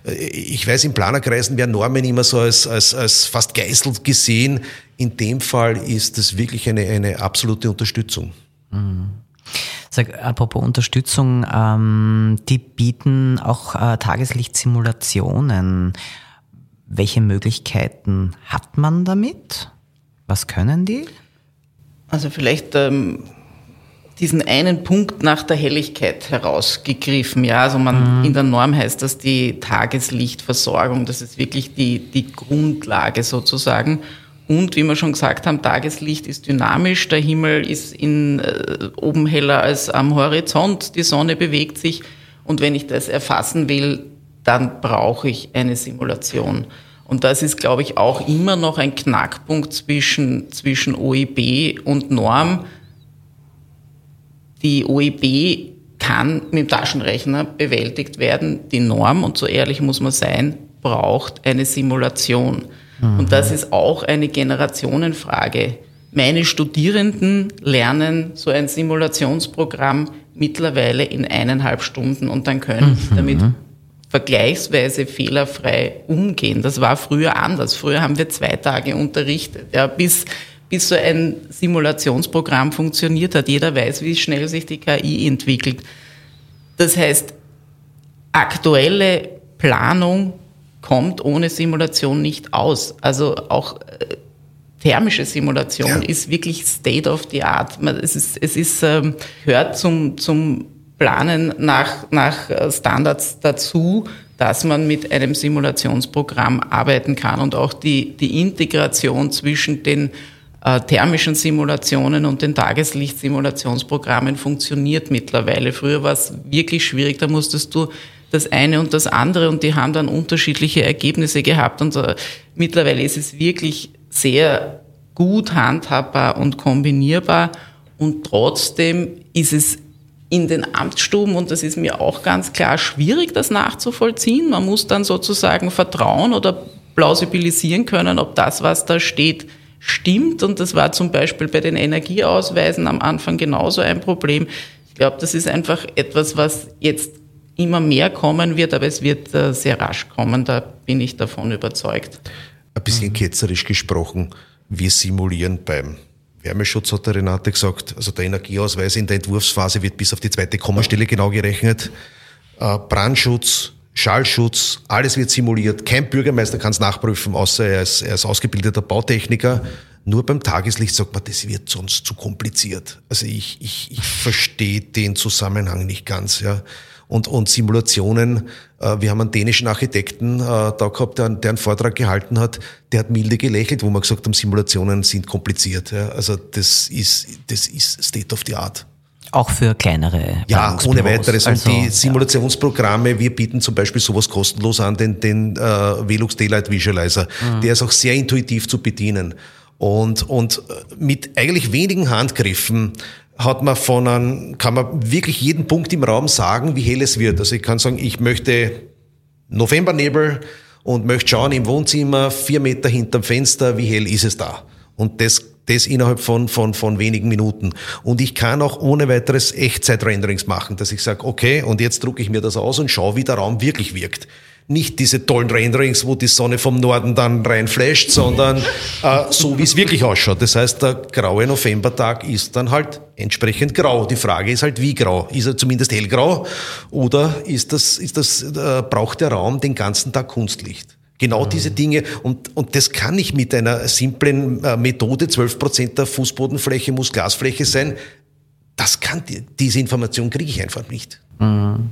ich weiß, in Planerkreisen werden Normen immer so als, als, als fast Geißel gesehen. In dem Fall ist das wirklich eine, eine absolute Unterstützung. Mhm. Sag, apropos Unterstützung, ähm, die bieten auch äh, Tageslichtsimulationen. Welche Möglichkeiten hat man damit? Was können die? Also vielleicht ähm, diesen einen Punkt nach der Helligkeit herausgegriffen. Ja, also man mhm. in der Norm heißt das die Tageslichtversorgung. Das ist wirklich die, die Grundlage sozusagen. Und wie wir schon gesagt haben, Tageslicht ist dynamisch, der Himmel ist in, äh, oben heller als am Horizont, die Sonne bewegt sich und wenn ich das erfassen will, dann brauche ich eine Simulation. Und das ist, glaube ich, auch immer noch ein Knackpunkt zwischen, zwischen O E B und Norm. Die O E B kann mit dem Taschenrechner bewältigt werden, die Norm, und so ehrlich muss man sein, braucht eine Simulation. Und das ist auch eine Generationenfrage. Meine Studierenden lernen so ein Simulationsprogramm mittlerweile in eineinhalb Stunden und dann können sie damit vergleichsweise fehlerfrei umgehen. Das war früher anders. Früher haben wir zwei Tage unterrichtet, ja, bis, bis so ein Simulationsprogramm funktioniert hat. Jeder weiß, wie schnell sich die K I entwickelt. Das heißt, aktuelle Planung kommt ohne Simulation nicht aus. Also auch äh, thermische Simulation ja. ist wirklich State of the Art. Es ist, es ist ähm, gehört zum, zum Planen nach, nach Standards dazu, dass man mit einem Simulationsprogramm arbeiten kann und auch die, die Integration zwischen den äh, thermischen Simulationen und den Tageslichtsimulationsprogrammen funktioniert mittlerweile. Früher war es wirklich schwierig, da musstest du das eine und das andere und die haben dann unterschiedliche Ergebnisse gehabt und äh, mittlerweile ist es wirklich sehr gut handhabbar und kombinierbar und trotzdem ist es in den Amtsstuben, und das ist mir auch ganz klar schwierig, das nachzuvollziehen. Man muss dann sozusagen vertrauen oder plausibilisieren können, ob das, was da steht, stimmt, und das war zum Beispiel bei den Energieausweisen am Anfang genauso ein Problem. Ich glaube, das ist einfach etwas, was jetzt immer mehr kommen wird, aber es wird äh, sehr rasch kommen, da bin ich davon überzeugt. Ein bisschen ketzerisch gesprochen, wir simulieren beim Wärmeschutz, hat der Renate gesagt, also der Energieausweis in der Entwurfsphase wird bis auf die zweite Kommastelle genau gerechnet. Äh, Brandschutz, Schallschutz, alles wird simuliert. Kein Bürgermeister kann es nachprüfen, außer er ist, er ist ausgebildeter Bautechniker. Nur beim Tageslicht sagt man, das wird sonst zu kompliziert. Also ich, ich, ich verstehe den Zusammenhang nicht ganz, ja. und, und Simulationen. Äh, wir haben einen dänischen Architekten äh, da gehabt, der, der einen Vortrag gehalten hat, der hat milde gelächelt, wo wir gesagt haben, Simulationen sind kompliziert. Ja. Also das ist, das ist State of the Art. Auch für kleinere Ja, ohne weiteres. Und also, die Simulationsprogramme, wir bieten zum Beispiel sowas kostenlos an, den, den äh, Velux Daylight Visualizer. Mhm. Der ist auch sehr intuitiv zu bedienen. Und, und mit eigentlich wenigen Handgriffen hat man von einem, kann man wirklich jeden Punkt im Raum sagen, wie hell es wird. Also ich kann sagen, ich möchte Novembernebel und möchte schauen im Wohnzimmer, vier Meter hinterm Fenster, wie hell ist es da? Und das Das innerhalb von, von, von wenigen Minuten. Und ich kann auch ohne weiteres Echtzeit-Renderings machen, dass ich sage, okay, und jetzt drucke ich mir das aus und schaue, wie der Raum wirklich wirkt. Nicht diese tollen Renderings, wo die Sonne vom Norden dann reinflasht, sondern äh, so, wie es wirklich ausschaut. Das heißt, der graue Novembertag ist dann halt entsprechend grau. Die Frage ist halt, wie grau? Ist er zumindest hellgrau? Oder ist das, ist das, äh, braucht der Raum den ganzen Tag Kunstlicht? Genau diese Dinge, und, und das kann nicht mit einer simplen äh, Methode, zwölf Prozent der Fußbodenfläche muss Glasfläche sein. Das kann, die, diese Information kriege ich einfach nicht. Und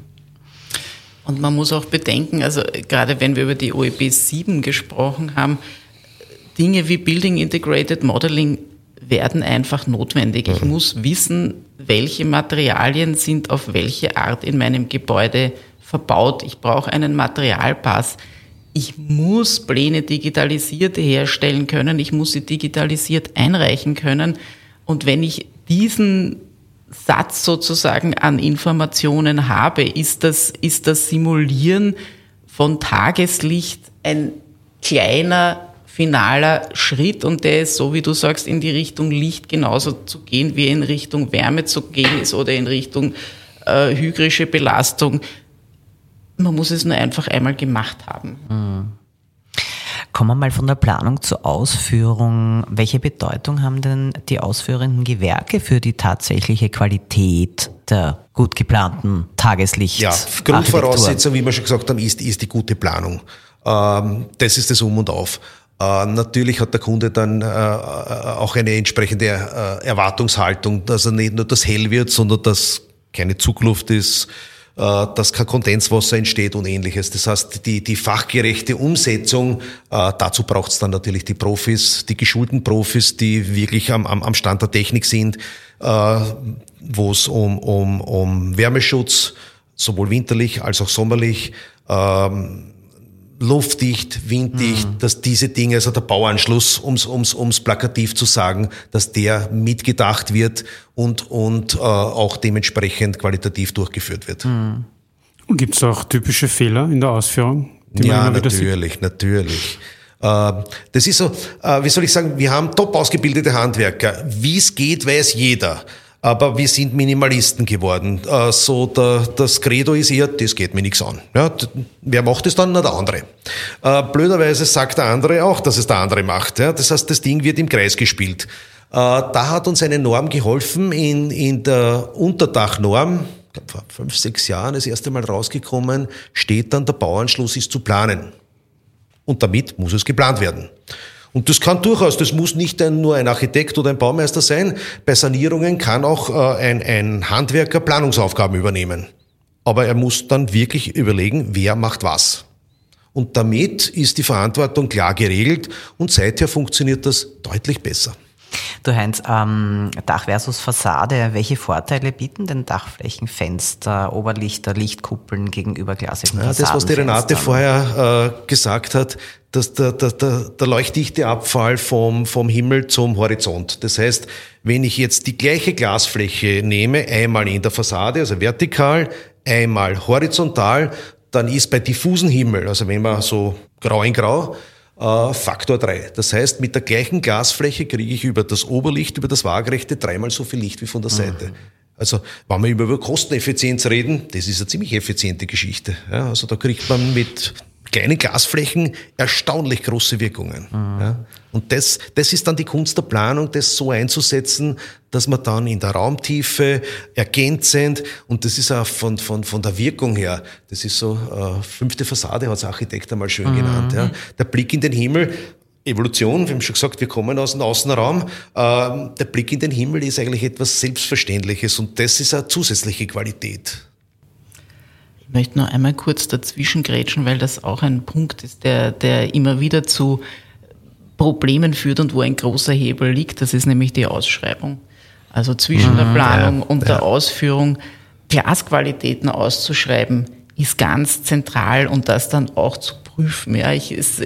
man muss auch bedenken, also gerade wenn wir über die O E B sieben gesprochen haben, Dinge wie Building Integrated Modeling werden einfach notwendig. Ich muss wissen, welche Materialien sind auf welche Art in meinem Gebäude verbaut. Ich brauche einen Materialpass. Ich muss Pläne digitalisiert herstellen können, ich muss sie digitalisiert einreichen können. Und wenn ich diesen Satz sozusagen an Informationen habe, ist das, ist das Simulieren von Tageslicht ein kleiner, finaler Schritt, und der ist, so wie du sagst, in die Richtung Licht genauso zu gehen, wie in Richtung Wärme zu gehen ist oder in Richtung äh, hygrische Belastung. Man muss es nur einfach einmal gemacht haben. Mhm. Kommen wir mal von der Planung zur Ausführung. Welche Bedeutung haben denn die ausführenden Gewerke für die tatsächliche Qualität der gut geplanten Tageslichtarchitektur? Ja, Grundvoraussetzung, wie wir schon gesagt haben, ist, ist die gute Planung. Ähm, das ist das Um und Auf. Äh, natürlich hat der Kunde dann äh, auch eine entsprechende äh, Erwartungshaltung, dass er nicht nur das hell wird, sondern dass keine Zugluft ist, dass kein Kondenswasser entsteht und Ähnliches. Das heißt, die, die fachgerechte Umsetzung, äh, dazu braucht es dann natürlich die Profis, die geschulten Profis, die wirklich am, am, am Stand der Technik sind, äh, wo es um, um, um Wärmeschutz, sowohl winterlich als auch sommerlich, ähm, luftdicht, winddicht, mhm. dass diese Dinge, also der Bauanschluss, ums, ums, ums plakativ zu sagen, dass der mitgedacht wird und, und äh, auch dementsprechend qualitativ durchgeführt wird. Mhm. Und gibt es auch typische Fehler in der Ausführung? Die ja, man immer wieder natürlich, sieht? natürlich. Äh, das ist so, äh, wie soll ich sagen, wir haben top ausgebildete Handwerker. Wie es geht, weiß jeder. Aber wir sind Minimalisten geworden. So der, das Credo ist eher, das geht mir nichts an. Ja, wer macht es dann? Na, der andere. Blöderweise sagt der andere auch, dass es der andere macht. Ja, das heißt, das Ding wird im Kreis gespielt. Da hat uns eine Norm geholfen in, in der Unterdachnorm, ich glaube vor fünf, sechs Jahren das erste Mal rausgekommen, steht dann, der Bauanschluss ist zu planen. Und damit muss es geplant werden. Und das kann durchaus, das muss nicht ein, nur ein Architekt oder ein Baumeister sein. Bei Sanierungen kann auch äh, ein, ein Handwerker Planungsaufgaben übernehmen. Aber er muss dann wirklich überlegen, wer macht was. Und damit ist die Verantwortung klar geregelt und seither funktioniert das deutlich besser. Du Heinz, ähm, Dach versus Fassade, welche Vorteile bieten denn Dachflächen, Fenster, Oberlichter, Lichtkuppeln gegenüber glasigen Fassaden? Ja, das, was die Renate vorher äh, gesagt hat, dass der, der, der, der leuchtdichte Abfall vom, vom Himmel zum Horizont. Das heißt, wenn ich jetzt die gleiche Glasfläche nehme, einmal in der Fassade, also vertikal, einmal horizontal, dann ist bei diffusen Himmel, also wenn man so grau in grau, äh, Faktor drei. Das heißt, mit der gleichen Glasfläche kriege ich über das Oberlicht, über das Waagerechte dreimal so viel Licht wie von der Seite. Mhm. Also, wenn wir über Kosteneffizienz reden, das ist eine ziemlich effiziente Geschichte. Ja, also da kriegt man mit kleinen Glasflächen erstaunlich große Wirkungen. Mhm. Ja. Und das, das ist dann die Kunst der Planung, das so einzusetzen, dass man dann in der Raumtiefe ergänzend, und das ist auch von, von, von der Wirkung her, das ist so, äh, fünfte Fassade hat es Architekt einmal schön mhm. genannt, ja. Der Blick in den Himmel, Evolution, wir haben schon gesagt, wir kommen aus dem Außenraum, äh, der Blick in den Himmel ist eigentlich etwas Selbstverständliches und das ist eine zusätzliche Qualität. Ich möchte noch einmal kurz dazwischen grätschen, weil das auch ein Punkt ist, der, der immer wieder zu Problemen führt und wo ein großer Hebel liegt. Das ist nämlich die Ausschreibung. Also zwischen mhm, der Planung ja, und ja. der Ausführung Glasqualitäten auszuschreiben, ist ganz zentral und das dann auch zu prüfen. Ja, ich, es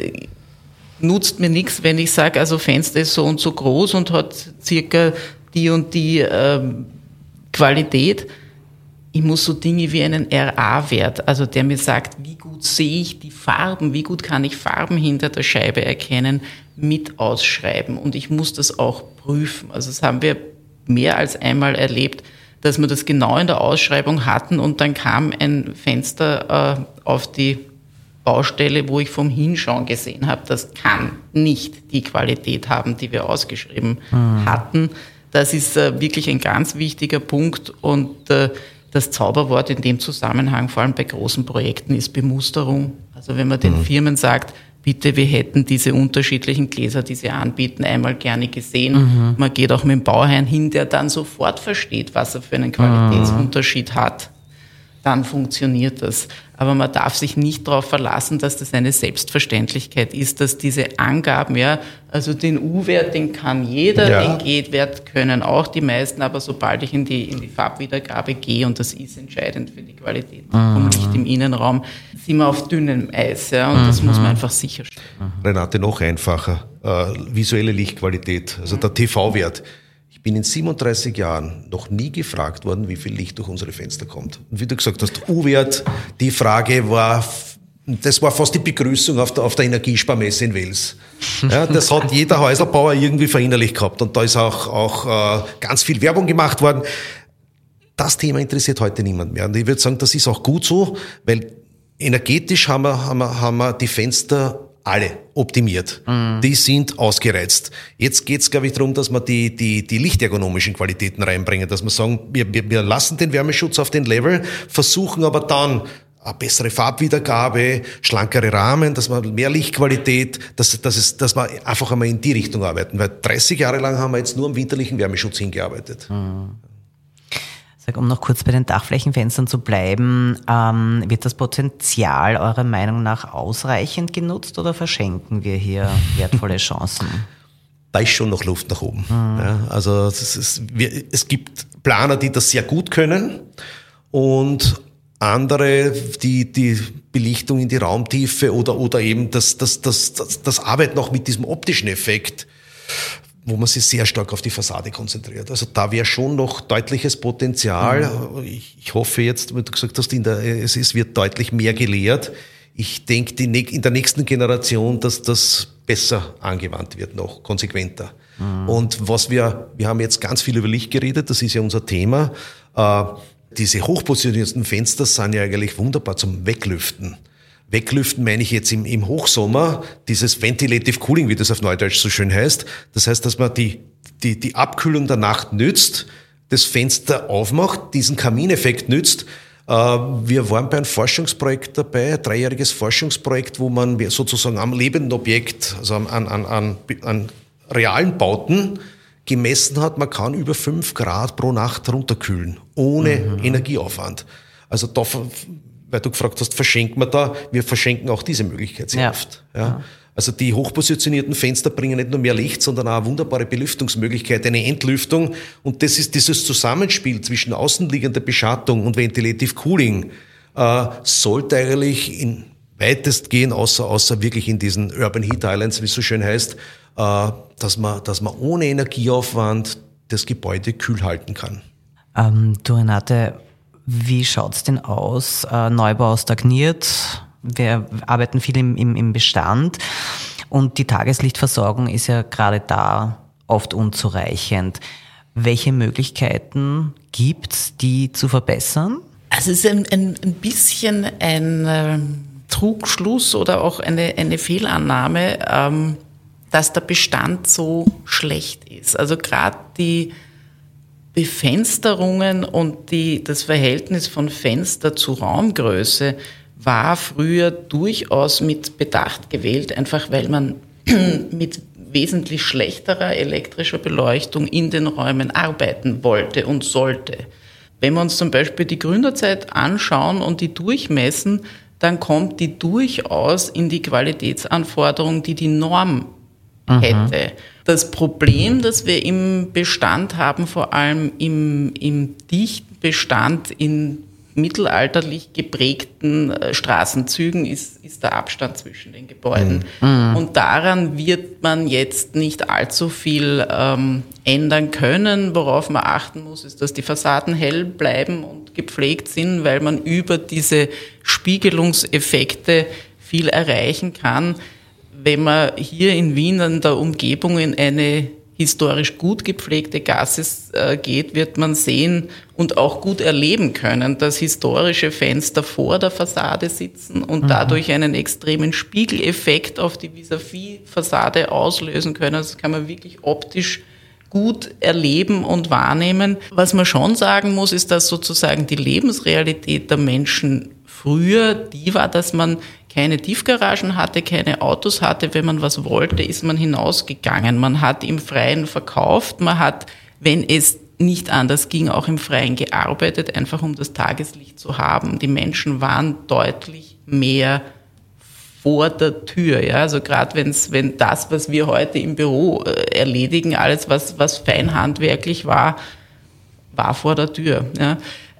nutzt mir nichts, wenn ich sage, also Fenster ist so und so groß und hat circa die und die ähm, Qualität. Ich muss so Dinge wie einen R A-Wert, also der mir sagt, wie gut sehe ich die Farben, wie gut kann ich Farben hinter der Scheibe erkennen, mit ausschreiben. Und ich muss das auch prüfen. Also das haben wir mehr als einmal erlebt, dass wir das genau in der Ausschreibung hatten und dann kam ein Fenster äh, auf die Baustelle, wo ich vom Hinschauen gesehen habe, das kann nicht die Qualität haben, die wir ausgeschrieben mhm. hatten. Das ist äh, wirklich ein ganz wichtiger Punkt und äh, das Zauberwort in dem Zusammenhang, vor allem bei großen Projekten, ist Bemusterung. Also wenn man den mhm. Firmen sagt, bitte, wir hätten diese unterschiedlichen Gläser, die sie anbieten, einmal gerne gesehen. Mhm. Man geht auch mit dem Bauherrn hin, der dann sofort versteht, was er für einen Qualitätsunterschied mhm. hat. Dann funktioniert das. Aber man darf sich nicht darauf verlassen, dass das eine Selbstverständlichkeit ist, dass diese Angaben, ja, also den U-Wert, den kann jeder, ja. den G-Wert können auch die meisten, aber sobald ich in die, in die Farbwiedergabe gehe, und das ist entscheidend für die Qualität mhm. vom Licht im Innenraum, sind wir auf dünnem Eis, ja, und mhm. das muss man einfach sicherstellen. Renate, noch einfacher, äh, visuelle Lichtqualität, also der T V-Wert. Ich bin in siebenunddreißig Jahren noch nie gefragt worden, wie viel Licht durch unsere Fenster kommt. Und wie du gesagt hast, U-Wert, die Frage war, das war fast die Begrüßung auf der, auf der Energiesparmesse in Wels. Ja, das hat jeder Häuselbauer irgendwie verinnerlicht gehabt. Und da ist auch, auch äh, ganz viel Werbung gemacht worden. Das Thema interessiert heute niemand mehr. Und ich würde sagen, das ist auch gut so, weil energetisch haben wir, haben wir, haben wir die Fenster alle optimiert. Mhm. Die sind ausgereizt. Jetzt geht's, glaube ich, darum, dass wir die, die, die lichtergonomischen Qualitäten reinbringen, dass wir sagen, wir, wir, wir lassen den Wärmeschutz auf den Level, versuchen aber dann eine bessere Farbwiedergabe, schlankere Rahmen, dass wir mehr Lichtqualität, dass, dass, es, dass wir einfach einmal in die Richtung arbeiten. Weil dreißig Jahre lang haben wir jetzt nur am winterlichen Wärmeschutz hingearbeitet. Mhm. Um noch kurz bei den Dachflächenfenstern zu bleiben, ähm, wird das Potenzial eurer Meinung nach ausreichend genutzt oder verschenken wir hier wertvolle Chancen? Da ist schon noch Luft nach oben. Mhm. Ja, also es, ist, wir, es gibt Planer, die das sehr gut können und andere, die die Belichtung in die Raumtiefe oder, oder eben das, das, das, das, das Arbeiten auch mit diesem optischen Effekt, wo man sich sehr stark auf die Fassade konzentriert. Also da wäre schon noch deutliches Potenzial. Mhm. Ich, ich hoffe jetzt, wie du gesagt hast, in der, es, es wird deutlich mehr gelehrt. Ich denke, die, in der nächsten Generation, dass das besser angewandt wird, noch konsequenter. Mhm. Und was wir, wir haben jetzt ganz viel über Licht geredet, das ist ja unser Thema. Äh, diese hochpositionierten Fenster sind ja eigentlich wunderbar zum Weglüften. Weglüften meine ich jetzt im, im Hochsommer, dieses Ventilative Cooling, wie das auf Neudeutsch so schön heißt. Das heißt, dass man die, die, die Abkühlung der Nacht nützt, das Fenster aufmacht, diesen Kamineffekt nützt. Wir waren bei einem Forschungsprojekt dabei, ein dreijähriges Forschungsprojekt, wo man sozusagen am lebenden Objekt, also an, an, an, an realen Bauten gemessen hat, man kann über fünf Grad pro Nacht runterkühlen, ohne mhm. Energieaufwand. Also da, weil du gefragt hast, verschenkt man da? Wir verschenken auch diese Möglichkeit sehr ja. oft. Ja. Ja. Also die hochpositionierten Fenster bringen nicht nur mehr Licht, sondern auch eine wunderbare Belüftungsmöglichkeit, eine Entlüftung. Und das ist dieses Zusammenspiel zwischen außenliegender Beschattung und Ventilative Cooling äh, sollte eigentlich in weitestgehend, außer, außer wirklich in diesen Urban Heat Islands, wie es so schön heißt, äh, dass man, dass man ohne Energieaufwand das Gebäude kühl halten kann. Ähm, du Renate, wie schaut's denn aus? Äh, Neubau stagniert. Wir arbeiten viel im, im, im Bestand und die Tageslichtversorgung ist ja gerade da oft unzureichend. Welche Möglichkeiten gibt's, die zu verbessern? Also es ist ein, ein, ein bisschen ein äh, Trugschluss oder auch eine, eine Fehlannahme, ähm, dass der Bestand so schlecht ist. Also gerade die Befensterungen und die, das Verhältnis von Fenster zu Raumgröße war früher durchaus mit Bedacht gewählt, einfach weil man mit wesentlich schlechterer elektrischer Beleuchtung in den Räumen arbeiten wollte und sollte. wenn wir uns zum Beispiel die Gründerzeit anschauen und die durchmessen, dann kommt die durchaus in die Qualitätsanforderung, die die Norm mhm. hätte. Das Problem, das wir im Bestand haben, vor allem im, im dichten Bestand in mittelalterlich geprägten äh, Straßenzügen, ist, ist der Abstand zwischen den Gebäuden. Mhm. Und daran wird man jetzt nicht allzu viel ähm, ändern können. Worauf man achten muss, ist, dass die Fassaden hell bleiben und gepflegt sind, weil man über diese Spiegelungseffekte viel erreichen kann. Wenn man hier in Wien an der Umgebung in eine historisch gut gepflegte Gasse äh, geht, wird man sehen und auch gut erleben können, dass historische Fenster vor der Fassade sitzen und mhm. dadurch einen extremen Spiegeleffekt auf die Vis-à-vis-Fassade auslösen können. Das kann man wirklich optisch gut erleben und wahrnehmen. Was man schon sagen muss, ist, dass sozusagen die Lebensrealität der Menschen früher die war, dass man keine Tiefgaragen hatte, keine Autos hatte. Wenn man was wollte, ist man hinausgegangen. Man hat im Freien verkauft. Man hat, wenn es nicht anders ging, auch im Freien gearbeitet, einfach um das Tageslicht zu haben. Die Menschen waren deutlich mehr vor der Tür. Ja? Also gerade wenn's, wenn das, was wir heute im Büro äh, erledigen, alles, was, was feinhandwerklich war, war vor der Tür. Ja?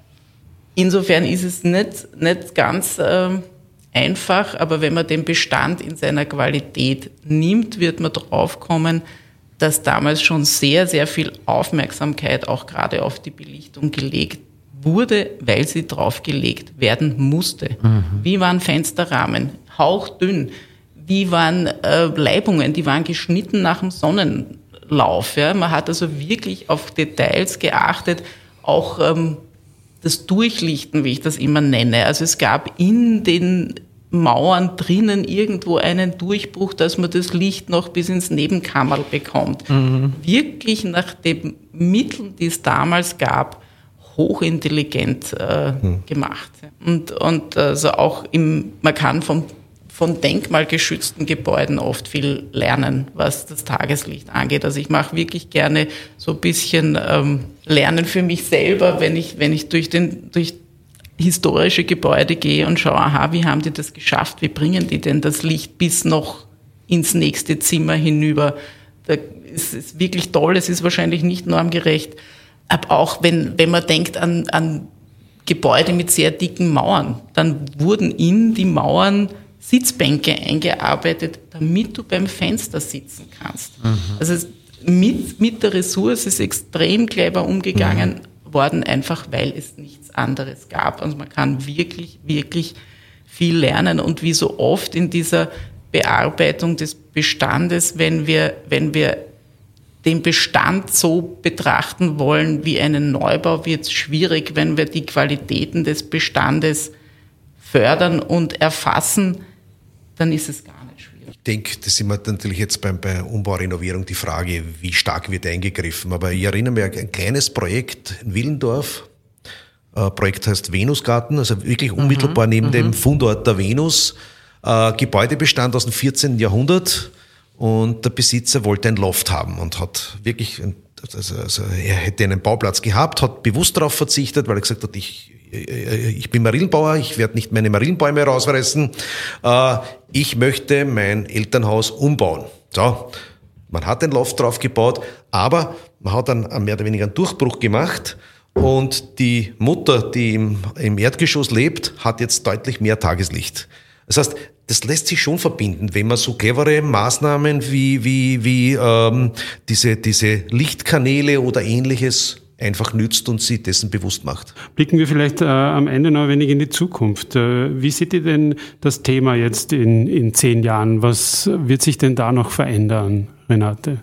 Insofern ist es nicht, nicht ganz äh, einfach, aber wenn man den Bestand in seiner Qualität nimmt, wird man draufkommen, dass damals schon sehr, sehr viel Aufmerksamkeit auch gerade auf die Belichtung gelegt wurde, weil sie draufgelegt werden musste. Mhm. Wie waren Fensterrahmen? Hauchdünn. Wie waren äh, Leibungen? Die waren geschnitten nach dem Sonnenlauf. Ja? Man hat also wirklich auf Details geachtet, auch ähm, das Durchlichten, wie ich das immer nenne. Also es gab in den Mauern drinnen irgendwo einen Durchbruch, dass man das Licht noch bis ins Nebenkammerl bekommt. Mhm. Wirklich nach den Mitteln, die es damals gab, hochintelligent äh, mhm. gemacht. Und, und also auch im, man kann vom von denkmalgeschützten Gebäuden oft viel lernen, was das Tageslicht angeht. Also ich mache wirklich gerne so ein bisschen ähm, Lernen für mich selber, wenn ich wenn ich durch den durch historische Gebäude gehe und schaue, aha, wie haben die das geschafft? Wie bringen die denn das Licht bis noch ins nächste Zimmer hinüber? Da ist es wirklich toll. Es ist wahrscheinlich nicht normgerecht. Aber auch wenn wenn man denkt an an Gebäude mit sehr dicken Mauern, dann wurden in die Mauern Sitzbänke eingearbeitet, damit du beim Fenster sitzen kannst. Mhm. Also mit, mit der Ressource ist extrem clever umgegangen mhm. worden, einfach weil es nichts anderes gab. Also man kann wirklich, wirklich viel lernen. Und wie so oft in dieser Bearbeitung des Bestandes, wenn wir, wenn wir den Bestand so betrachten wollen wie einen Neubau, wird es schwierig, wenn wir die Qualitäten des Bestandes fördern und erfassen, dann ist es gar nicht schwierig. Ich denke, das ist immer natürlich jetzt beim, bei Umbau, Renovierung die Frage, wie stark wird eingegriffen. Aber ich erinnere mich an ein kleines Projekt in Willendorf. Äh, Projekt heißt Venusgarten, also wirklich unmittelbar mhm, neben m- dem Fundort der Venus. Äh, Gebäudebestand aus dem vierzehnten Jahrhundert. Und der Besitzer wollte ein Loft haben und hat wirklich, also, also er hätte einen Bauplatz gehabt, hat bewusst darauf verzichtet, weil er gesagt hat, ich Ich bin Marillenbauer, ich werde nicht meine Marillenbäume rausreißen. Ich möchte mein Elternhaus umbauen. So, man hat den Loft drauf gebaut, aber man hat dann mehr oder weniger einen Durchbruch gemacht und die Mutter, die im, im Erdgeschoss lebt, hat jetzt deutlich mehr Tageslicht. Das heißt, das lässt sich schon verbinden, wenn man so clevere Maßnahmen wie, wie, wie ähm, diese, diese Lichtkanäle oder Ähnliches einfach nützt und sie dessen bewusst macht. Blicken wir vielleicht äh, am Ende noch ein wenig in die Zukunft. Äh, wie seht ihr denn das Thema jetzt in, in zehn Jahren? Was wird sich denn da noch verändern, Renate?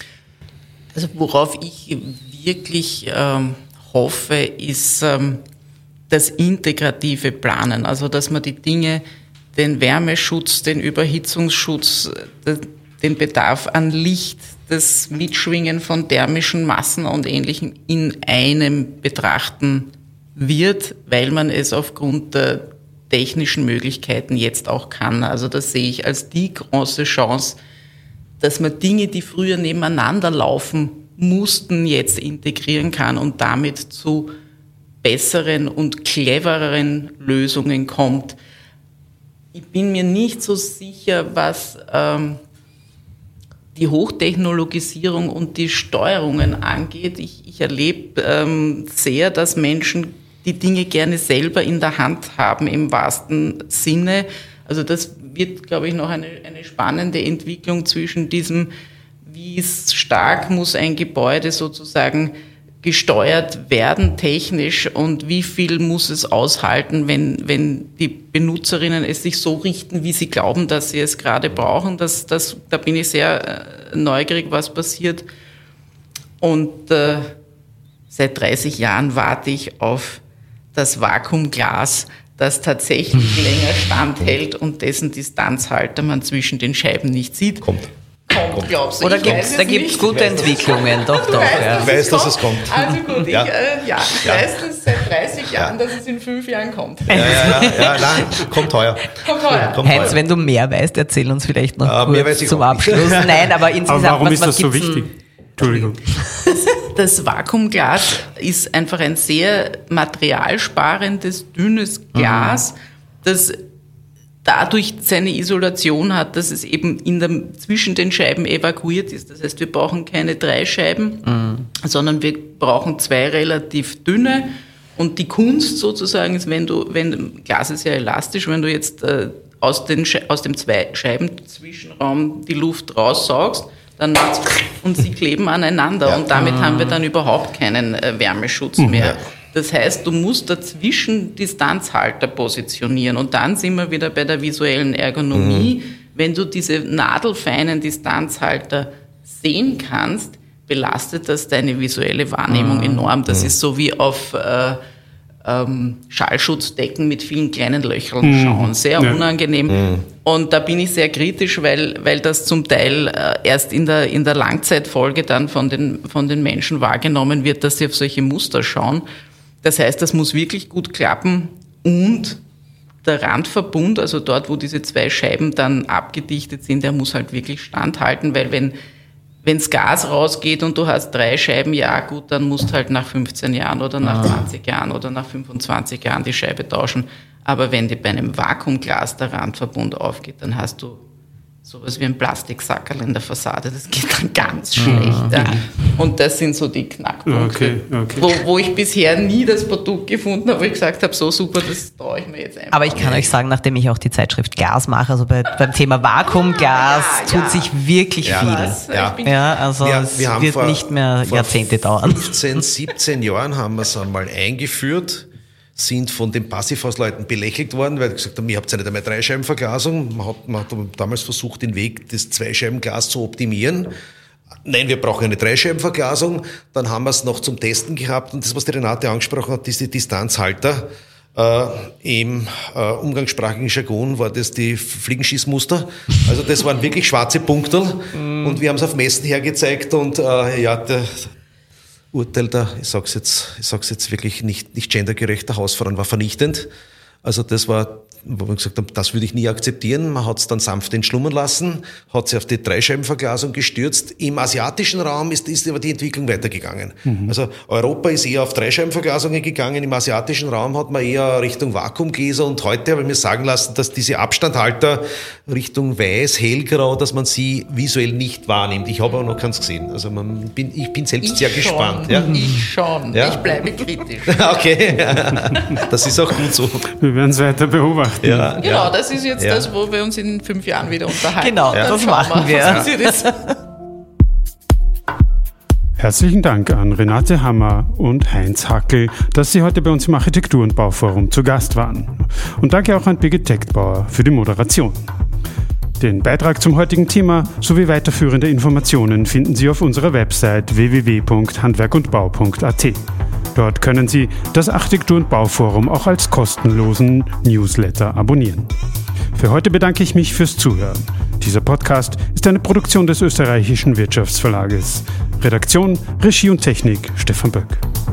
Also worauf ich wirklich ähm, hoffe, ist ähm, das integrative Planen. Also dass man die Dinge, den Wärmeschutz, den Überhitzungsschutz, den Bedarf an Licht, das Mitschwingen von thermischen Massen und Ähnlichem in einem betrachten wird, weil man es aufgrund der technischen Möglichkeiten jetzt auch kann. Also das sehe ich als die große Chance, dass man Dinge, die früher nebeneinander laufen mussten, jetzt integrieren kann und damit zu besseren und clevereren Lösungen kommt. Ich bin mir nicht so sicher, was ähm, die Hochtechnologisierung und die Steuerungen angeht. Ich, ich erlebe ähm, sehr, dass Menschen die Dinge gerne selber in der Hand haben, im wahrsten Sinne. Also das wird, glaube ich, noch eine, eine spannende Entwicklung zwischen diesem, wie stark muss ein Gebäude sozusagen gesteuert werden technisch und wie viel muss es aushalten, wenn, wenn die Benutzerinnen es sich so richten, wie sie glauben, dass sie es gerade brauchen. Das, das, da bin ich sehr neugierig, was passiert. Und äh, seit dreißig Jahren warte ich auf das Vakuumglas, das tatsächlich länger standhält und dessen Distanzhalter man zwischen den Scheiben nicht sieht. Kommt. Kommt, glaubst du? Oder gibt's, da gibt es gute Entwicklungen, doch, doch. Weißt, Ja. Ich weiß, dass es kommt. Also gut, Ja. ich, äh, ja, ich Ja. weiß das seit dreißig Jahren, dass es in fünf Jahren kommt. Ja, ja, ja, ja, nein, kommt heuer. Kommt heuer. Kommt Heinz, heuer. wenn du mehr weißt, erzähl uns vielleicht noch Ah, mehr weiß kurz ich zum auch nicht. Abschluss. Nein, aber insgesamt, Aber warum was, ist was das so gibt's denn- wichtig? Entschuldigung. Das Vakuumglas ist einfach ein sehr materialsparendes, dünnes Glas, mhm. das dadurch seine Isolation hat, dass es eben in der, zwischen den Scheiben evakuiert ist. Das heißt, wir brauchen keine drei Scheiben, mhm. sondern wir brauchen zwei relativ dünne. Und die Kunst sozusagen ist, wenn du, wenn Glas ist ja elastisch, wenn du jetzt äh, aus, den, aus dem Zwei-Scheiben-Zwischenraum die Luft raussaugst, dann macht's und sie kleben aneinander ja. und damit ah. haben wir dann überhaupt keinen äh, Wärmeschutz mhm. mehr. Das heißt, du musst dazwischen Distanzhalter positionieren und dann sind wir wieder bei der visuellen Ergonomie. Mhm. Wenn du diese nadelfeinen Distanzhalter sehen kannst, belastet das deine visuelle Wahrnehmung mhm. enorm. Das mhm. ist so wie auf äh, ähm, Schallschutzdecken mit vielen kleinen Löchern mhm. schauen. Sehr ja. unangenehm. Mhm. Und da bin ich sehr kritisch, weil, weil das zum Teil äh, erst in der, in der Langzeitfolge dann von den, von den Menschen wahrgenommen wird, dass sie auf solche Muster schauen. Das heißt, das muss wirklich gut klappen und der Randverbund, also dort, wo diese zwei Scheiben dann abgedichtet sind, der muss halt wirklich standhalten, weil wenn wenns Gas rausgeht und du hast drei Scheiben, ja gut, dann musst halt nach fünfzehn Jahren oder nach ah. zwanzig Jahren oder nach fünfundzwanzig Jahren die Scheibe tauschen. Aber wenn dir bei einem Vakuumglas der Randverbund aufgeht, dann hast du sowas wie ein Plastiksackerl in der Fassade. Das geht dann ganz schlecht. Ah. Ja. Und das sind so die Knackpunkte, okay, okay. Wo, wo ich bisher nie das Produkt gefunden habe, wo ich gesagt habe, so super, das traue ich mir jetzt einfach. Aber ich kann euch sagen, nachdem ich auch die Zeitschrift Gas mache, also bei, beim Thema Vakuumgas ja, ja, tut ja. sich wirklich ja. viel. Was? Ja, ja also wir, es wir wird vor, nicht mehr Jahrzehnte dauern. fünfzehn, siebzehn Jahren haben wir es einmal eingeführt, sind von den Passivhausleuten belächelt worden, weil sie gesagt haben, ihr habt ja nicht einmal Dreischeibenverglasung. Man hat, man hat damals versucht, den Weg des Zweischeibenglas zu optimieren. Nein, wir brauchen eine Dreischeibenverglasung. Dann haben wir es noch zum Testen gehabt und das, was die Renate angesprochen hat, diese Distanzhalter. Äh, Im äh, umgangssprachigen Jargon war das die Fliegenschießmuster. Also das waren wirklich schwarze Punkte mm. und wir haben es auf Messen hergezeigt und äh, ja, der Urteil da, ich sag's jetzt, ich sag's jetzt wirklich nicht, nicht gendergerecht, der Hausfrauen war vernichtend. Also das war, wo wir gesagt haben, das würde ich nie akzeptieren. Man hat es dann sanft entschlummern lassen, hat sich auf die Dreischeibenverglasung gestürzt. Im asiatischen Raum ist, ist aber die Entwicklung weitergegangen. Mhm. Also Europa ist eher auf Dreischeibenverglasungen gegangen. Im asiatischen Raum hat man eher Richtung Vakuumgläser und heute habe ich mir sagen lassen, dass diese Abstandhalter Richtung weiß, hellgrau, dass man sie visuell nicht wahrnimmt. Ich habe aber noch keins gesehen. Also man bin, ich bin selbst ich sehr schon, gespannt. Ja? Ich schon. Ja? Ich bleibe kritisch. Okay, das ist auch gut so. Wir werden es weiter beobachten. Ja, genau, ja. Das ist jetzt ja. das, wo wir uns in fünf Jahren wieder unterhalten. Genau, ja. das machen wir. Was ist. Herzlichen Dank an Renate Hammer und Heinz Hackel, dass Sie heute bei uns im Architektur- und Bauforum zu Gast waren. Und danke auch an Birgit Teckbauer für die Moderation. Den Beitrag zum heutigen Thema sowie weiterführende Informationen finden Sie auf unserer Website w w w punkt handwerk und bau punkt a t. Dort können Sie das Architektur- und Bauforum auch als kostenlosen Newsletter abonnieren. Für heute bedanke ich mich fürs Zuhören. Dieser Podcast ist eine Produktion des österreichischen Wirtschaftsverlages. Redaktion, Regie und Technik Stefan Böck.